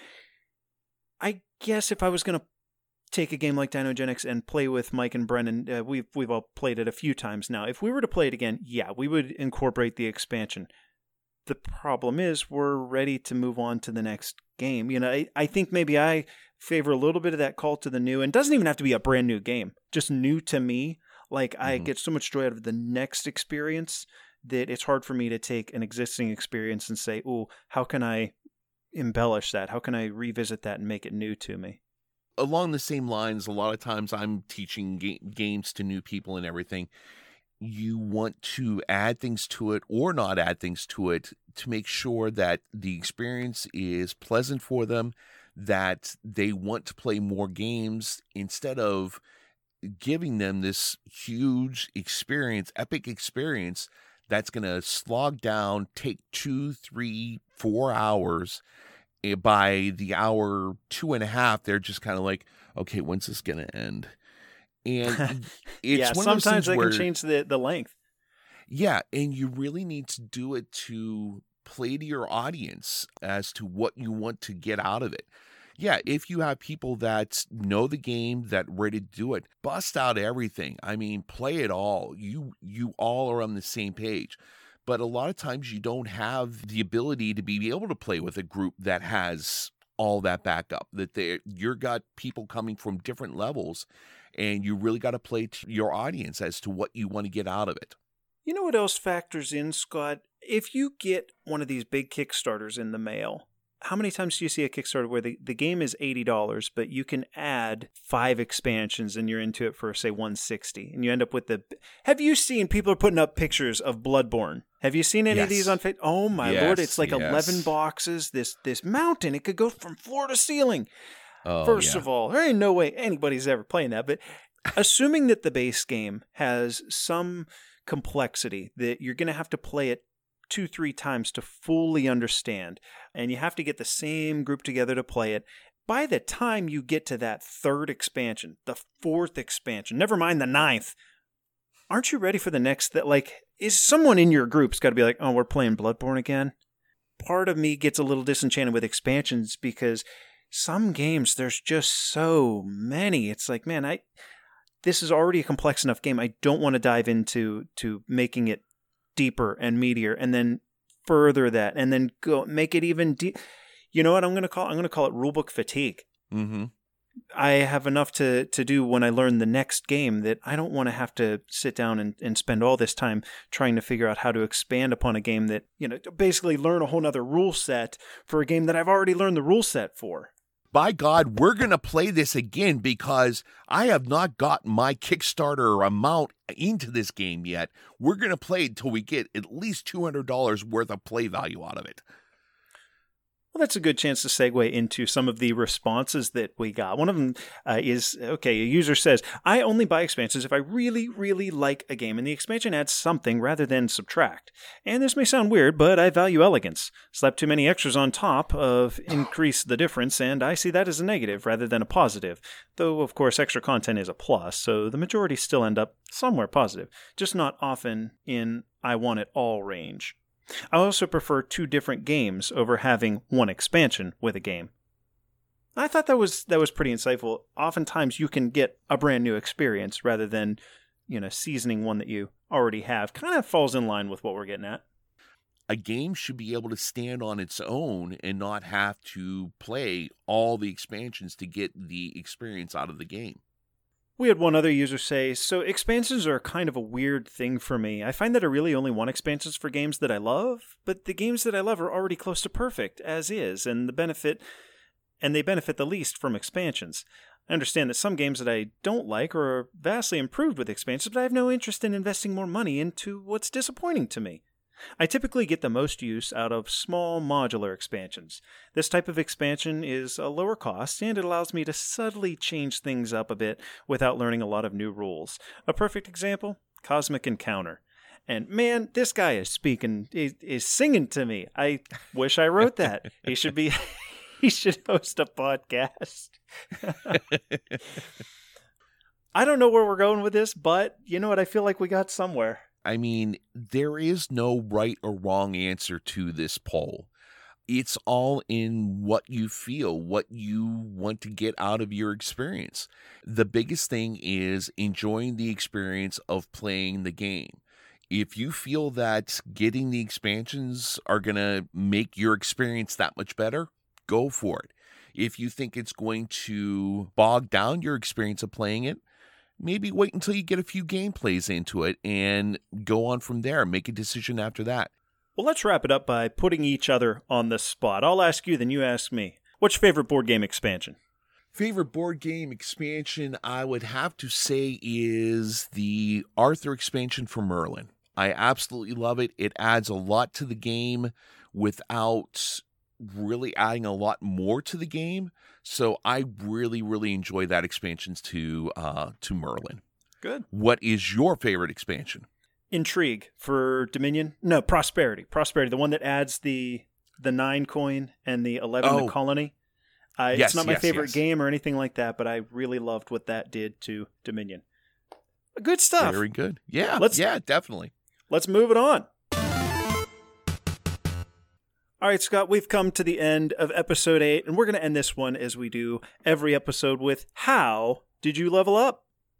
I guess if I was going to take a game like Dinogenics and play with Mike and Brennan, we've all played it a few times now. If we were to play it again, yeah, we would incorporate the expansion. The problem is we're ready to move on to the next game. I think maybe I favor a little bit of that call to the new, and it doesn't even have to be a brand new game, just new to me. Like I get so much joy out of the next experience that it's hard for me to take an existing experience and say, "Oh, how can I embellish that? How can I revisit that and make it new to me?"
Along the same lines, a lot of times I'm teaching games to new people and everything. You want to add things to it or not add things to it to make sure that the experience is pleasant for them, that they want to play more games instead of giving them this huge experience, epic experience that's going to slog down, take 2, 3, 4 hours. By the hour 2.5, they're just kind of like, okay, when's this going to end? And it's one of those
sometimes they
where,
can change the length.
Yeah, and you really need to do it to play to your audience as to what you want to get out of it. Yeah, if you have people that know the game, that ready to do it, bust out everything. I mean, play it all. You all are on the same page. But a lot of times you don't have the ability to be able to play with a group that has all that backup, that you've got people coming from different levels, and you really got to play to your audience as to what you want to get out of it.
You know what else factors in, Scott? If you get one of these big Kickstarters in the mail, how many times do you see a Kickstarter where the game is $80, but you can add 5 expansions and you're into it for, say, $160, and you end up with the... Have you seen people are putting up pictures of Bloodborne? Have you seen any of these on Facebook? Oh my Lord, it's like 11 boxes, this mountain. It could go from floor to ceiling. First of all, there ain't no way anybody's ever playing that, but assuming that the base game has some complexity that you're going to have to play it 2-3 times to fully understand, and you have to get the same group together to play it. By the time you get to that 3rd expansion, the 4th expansion, never mind the 9th, aren't you ready for the next? That, like, is someone in your group's got to be like, oh, we're playing Bloodborne again? Part of me gets a little disenchanted with expansions because some games, there's just so many. It's like, man, this is already a complex enough game. I don't want to dive into making it deeper and meatier, and then further that, and then go make it even deep. You know what I'm going to call? I'm going to call it rulebook fatigue. Mm-hmm. I have enough to do when I learn the next game that I don't want to have to sit down and spend all this time trying to figure out how to expand upon a game that, basically learn a whole nother rule set for a game that I've already learned the rule set for.
By God, we're going to play this again because I have not gotten my Kickstarter amount into this game yet. We're going to play it until we get at least $200 worth of play value out of it.
Well, that's a good chance to segue into some of the responses that we got. One of them is, a user says, I only buy expansions if I really, really like a game and the expansion adds something rather than subtract. And this may sound weird, but I value elegance. Slap too many extras on top of increase the difference, and I see that as a negative rather than a positive. Though, of course, extra content is a plus, so the majority still end up somewhere positive, just not often in I want it all range. I also prefer 2 different games over having 1 expansion with a game. I thought that was pretty insightful. Oftentimes you can get a brand new experience rather than, seasoning one that you already have. Kind of falls in line with what we're getting at.
A game should be able to stand on its own and not have to play all the expansions to get the experience out of the game.
We had one other user say, so expansions are kind of a weird thing for me. I find that I really only want expansions for games that I love, but the games that I love are already close to perfect, as is, and they benefit the least from expansions. I understand that some games that I don't like are vastly improved with expansions, but I have no interest in investing more money into what's disappointing to me. I typically get the most use out of small modular expansions. This type of expansion is a lower cost, and it allows me to subtly change things up a bit without learning a lot of new rules. A perfect example? Cosmic Encounter. And man, this guy is singing to me. I wish I wrote that. He should host a podcast. I don't know where we're going with this, but you know what? I feel like we got somewhere.
I mean, there is no right or wrong answer to this poll. It's all in what you feel, what you want to get out of your experience. The biggest thing is enjoying the experience of playing the game. If you feel that getting the expansions are going to make your experience that much better, go for it. If you think it's going to bog down your experience of playing it, maybe wait until you get a few gameplays into it and go on from there. Make a decision after that.
Well, let's wrap it up by putting each other on the spot. I'll ask you, then you ask me. What's your favorite board game expansion?
Favorite board game expansion, I would have to say, is the Arthur expansion for Merlin. I absolutely love it. It adds a lot to the game without really adding a lot more to the game. So I really, really enjoy that expansion to Merlin.
Good.
What is your favorite expansion?
Intrigue for Dominion? No, Prosperity. Prosperity, the one that adds the 9 coin and the 11 the colony. It's not my favorite game or anything like that, but I really loved what that did to Dominion. Good stuff.
Very good. Yeah, definitely.
Let's move it on. All right, Scott, we've come to the end of episode 8, and we're going to end this one as we do every episode with, how did you level up?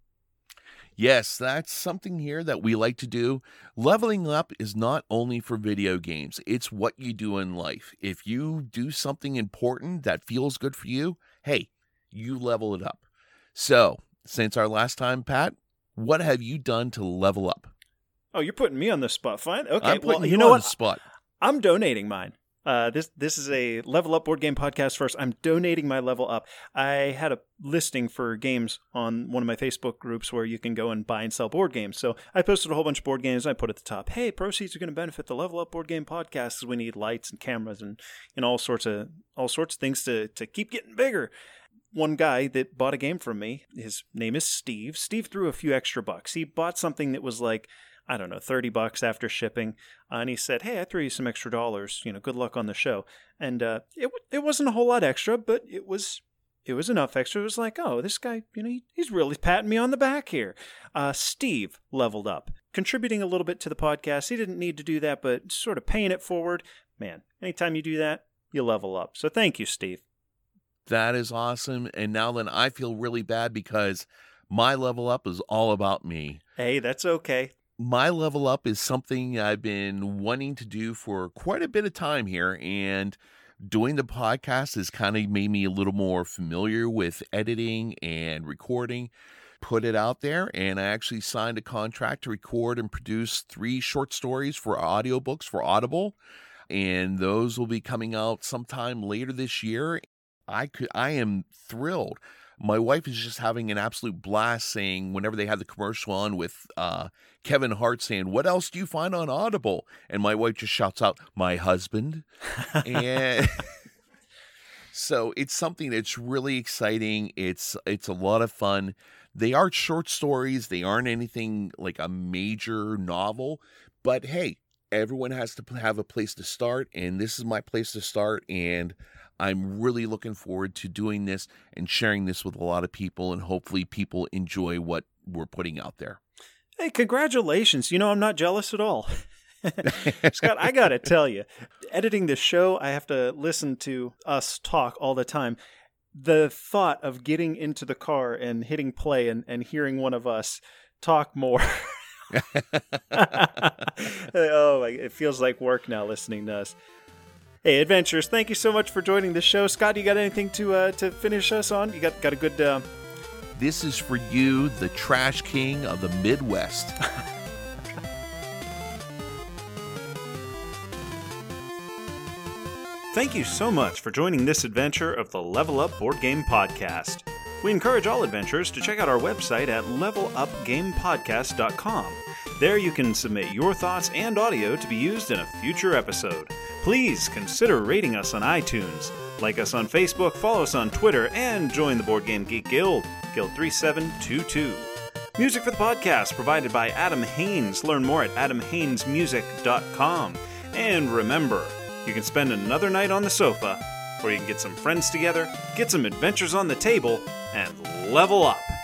Yes, that's something here that we like to do. Leveling up is not only for video games. It's what you do in life. If you do something important that feels good for you, hey, you level it up. So, since our last time, Pat, what have you done to level up?
Oh, you're putting me on the spot. Fine. Okay,
I'm putting
you know
on the spot.
I'm donating mine. This is a Level Up Board Game podcast first. I'm donating my Level Up. I had a listing for games on one of my Facebook groups where you can go and buy and sell board games. So I posted a whole bunch of board games. And I put at the top, hey, proceeds are going to benefit the Level Up Board Game podcast, as we need lights and cameras and all sorts of things to keep getting bigger. One guy that bought a game from me, his name is Steve. Steve threw a few extra bucks. He bought something that was like, I don't know, $30 after shipping. And he said, hey, I threw you some extra dollars. Good luck on the show. And it wasn't a whole lot extra, but it was enough extra. It was like, oh, this guy, he's really patting me on the back here. Steve leveled up, contributing a little bit to the podcast. He didn't need to do that, but sort of paying it forward. Man, anytime you do that, you level up. So thank you, Steve.
That is awesome. And now then I feel really bad because my level up is all about me.
Hey, that's okay.
My level up is something I've been wanting to do for quite a bit of time here, and doing the podcast has kind of made me a little more familiar with editing and recording, put it out there, and I actually signed a contract to record and produce 3 short stories for audiobooks for Audible, and those will be coming out sometime later this year. I am thrilled. My wife is just having an absolute blast saying, whenever they have the commercial on with Kevin Hart saying, what else do you find on Audible? And my wife just shouts out, my husband. And so it's something that's really exciting. It's a lot of fun. They are short stories. They aren't anything like a major novel. But hey, everyone has to have a place to start. And this is my place to start. And I'm really looking forward to doing this and sharing this with a lot of people, and hopefully people enjoy what we're putting out there.
Hey, congratulations. I'm not jealous at all. Scott, I got to tell you, editing this show, I have to listen to us talk all the time. The thought of getting into the car and hitting play and hearing one of us talk more. It feels like work now listening to us. Hey, Adventurers, thank you so much for joining the show. Scott, you got anything to finish us on? You got a good...
This is for you, the Trash King of the Midwest.
Thank you so much for joining this adventure of the Level Up Board Game Podcast. We encourage all adventurers to check out our website at levelupgamepodcast.com. There you can submit your thoughts and audio to be used in a future episode. Please consider rating us on iTunes, like us on Facebook, follow us on Twitter, and join the Board Game Geek Guild, Guild 3722. Music for the podcast provided by Adam Haynes. Learn more at adamhaynesmusic.com. And remember, you can spend another night on the sofa, or you can get some friends together, get some adventures on the table, and level up.